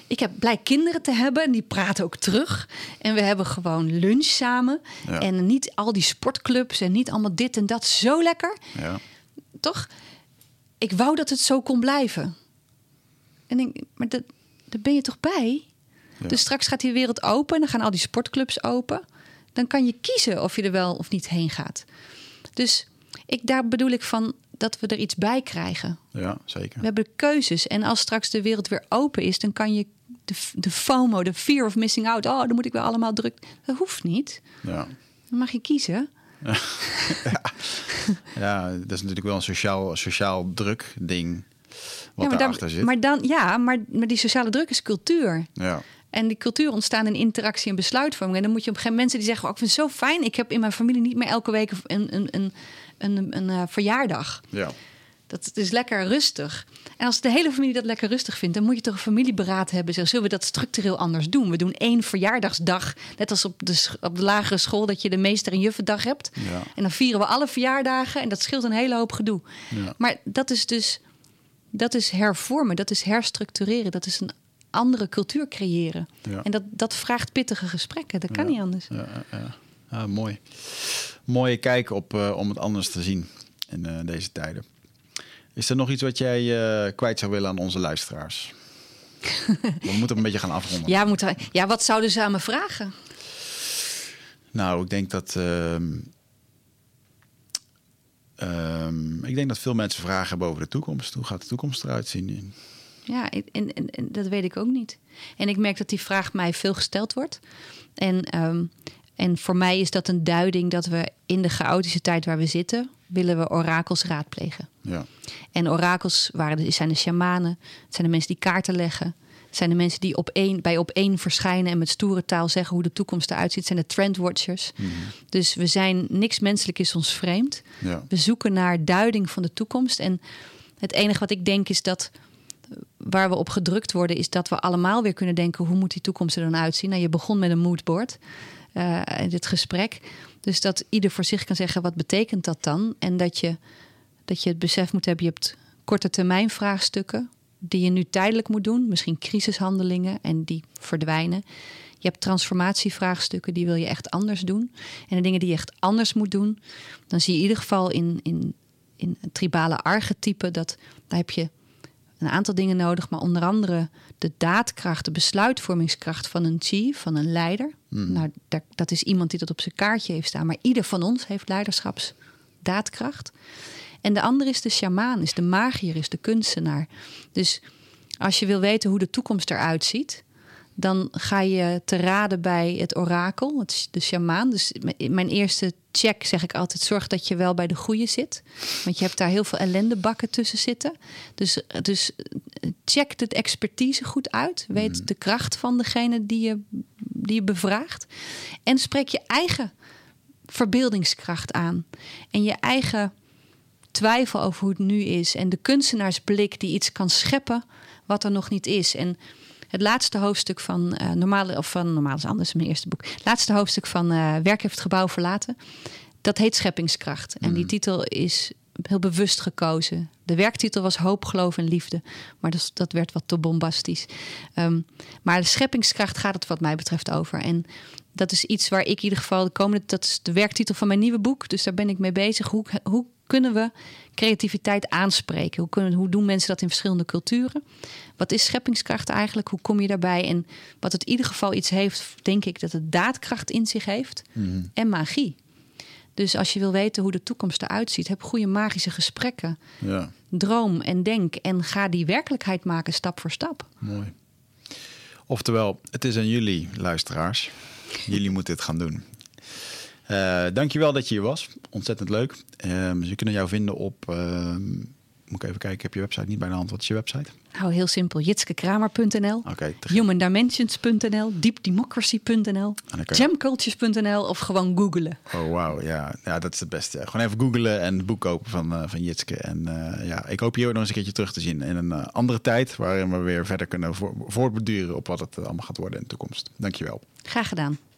ik heb blij kinderen te hebben. En die praten ook terug. En we hebben gewoon lunch samen. Ja. En niet al die sportclubs en niet allemaal dit en dat. Zo lekker. Ja. Toch? Ik wou dat het zo kon blijven. En ik, maar dat, daar ben je toch bij? Ja. Dus straks gaat die wereld open. Dan gaan al die sportclubs open. Dan kan je kiezen of je er wel of niet heen gaat. Dus ik, daar bedoel ik van dat we er iets bij krijgen. Ja, zeker. We hebben keuzes. En als straks de wereld weer open is, dan kan je de, de FOMO, de fear of missing out. Oh, dan moet ik weer allemaal druk. Dat hoeft niet. Ja. Dan mag je kiezen. Ja. ja. ja, dat is natuurlijk wel een sociaal, sociaal druk ding wat ja, daarachter zit. Maar dan, ja, maar, maar die sociale druk is cultuur. Ja. En die cultuur ontstaan in interactie en besluitvorming. En dan moet je op een gegeven moment mensen die zeggen... Oh, ik vind het zo fijn, ik heb in mijn familie niet meer elke week een, een, een, een, een, een uh, verjaardag. Ja. Dat is lekker rustig. En als de hele familie dat lekker rustig vindt... dan moet je toch een familieberaad hebben. Zeg, zullen we dat structureel anders doen? We doen één verjaardagsdag. Net als op de, op de lagere school... dat je de meester- en juffendag hebt. Ja. En dan vieren we alle verjaardagen. En dat scheelt een hele hoop gedoe. Ja. Maar dat is dus... dat is hervormen, dat is herstructureren. Dat is een andere cultuur creëren. Ja. En dat, dat vraagt pittige gesprekken. Dat kan ja. niet anders. Ja, ja. Ja, mooi. Mooie kijk op uh, om het anders te zien in uh, deze tijden. Is er nog iets wat jij uh, kwijt zou willen aan onze luisteraars? We moeten een beetje gaan afronden. Ja, moeten, ja, wat zouden ze aan me vragen? Nou, ik denk dat... Uh, um, ik denk dat veel mensen vragen hebben over de toekomst. Hoe gaat de toekomst eruit zien? Ja, en, en, en dat weet ik ook niet. En ik merk dat die vraag mij veel gesteld wordt. En, um, en voor mij is dat een duiding dat we in de chaotische tijd waar we zitten... willen we orakels raadplegen. Ja. En orakels waren, zijn de shamanen. Het zijn de mensen die kaarten leggen. Het zijn de mensen die op één, bij op één verschijnen... en met stoere taal zeggen hoe de toekomst eruit ziet. Het zijn de trendwatchers. Mm-hmm. Dus we zijn, niks menselijk is ons vreemd. Ja. We zoeken naar duiding van de toekomst. En het enige wat ik denk is dat... waar we op gedrukt worden, is dat we allemaal weer kunnen denken... hoe moet die toekomst er dan uitzien? Nou, je begon met een moodboard uh, in dit gesprek. Dus dat ieder voor zich kan zeggen, wat betekent dat dan? En dat je, dat je het besef moet hebben, je hebt korte termijn vraagstukken... die je nu tijdelijk moet doen. Misschien crisishandelingen en die verdwijnen. Je hebt transformatievraagstukken, die wil je echt anders doen. En de dingen die je echt anders moet doen... dan zie je in ieder geval in, in, in tribale archetypen... dat daar heb je... een aantal dingen nodig, maar onder andere de daadkracht, de besluitvormingskracht van een chief, van een leider. Mm. Nou, dat, dat is iemand die dat op zijn kaartje heeft staan. Maar ieder van ons heeft leiderschapsdaadkracht. En de andere is de sjamaan, is de magier, is de kunstenaar. Dus als je wil weten hoe de toekomst eruit ziet... dan ga je te raden bij het orakel, het is de sjamaan. Dus mijn eerste check, zeg ik altijd, zorg dat je wel bij de goeie zit. Want je hebt daar heel veel ellendebakken tussen zitten. Dus, dus check de expertise goed uit. Weet mm. de kracht van degene die je, die je bevraagt. En spreek je eigen verbeeldingskracht aan. En je eigen twijfel over hoe het nu is. En de kunstenaarsblik die iets kan scheppen wat er nog niet is. En het laatste hoofdstuk van uh, Normaal, of van Normaal is anders, mijn eerste boek. Het laatste hoofdstuk van uh, Werk heeft het gebouw verlaten. Dat heet Scheppingskracht. Mm. En die titel is heel bewust gekozen. De werktitel was Hoop, Geloof en Liefde. Maar dat, dat werd wat te bombastisch. Um, maar de scheppingskracht gaat het wat mij betreft over. En dat is iets waar ik in ieder geval de komende... dat is de werktitel van mijn nieuwe boek. Dus daar ben ik mee bezig. Hoe, hoe kunnen we creativiteit aanspreken? Hoe, kunnen, hoe doen mensen dat in verschillende culturen? Wat is scheppingskracht eigenlijk? Hoe kom je daarbij? En wat het in ieder geval iets heeft, denk ik... dat het daadkracht in zich heeft. Mm-hmm. En magie. Dus als je wil weten hoe de toekomst eruit ziet... heb goede magische gesprekken. Ja. Droom en denk. En ga die werkelijkheid maken stap voor stap. Mooi. Oftewel, het is aan jullie, luisteraars. Jullie moeten dit gaan doen. Uh, dankjewel dat je hier was. Ontzettend leuk. Um, ze kunnen jou vinden op... Uh, moet ik even kijken, ik heb je website niet bij de hand. Wat is je website? Nou, heel simpel. jitske-kramer punt n l, okay, human dimensions punt n l, deep democracy punt n l, jamcultures punt n l of gewoon googlen. Oh, wauw. Ja. ja, dat is het beste. Gewoon even googlen en het boek kopen van, uh, van Jitske. En uh, ja, ik hoop je ook nog eens een keertje terug te zien in een uh, andere tijd... waarin we weer verder kunnen vo- voortbeduren op wat het uh, allemaal gaat worden in de toekomst. Dankjewel. Graag gedaan.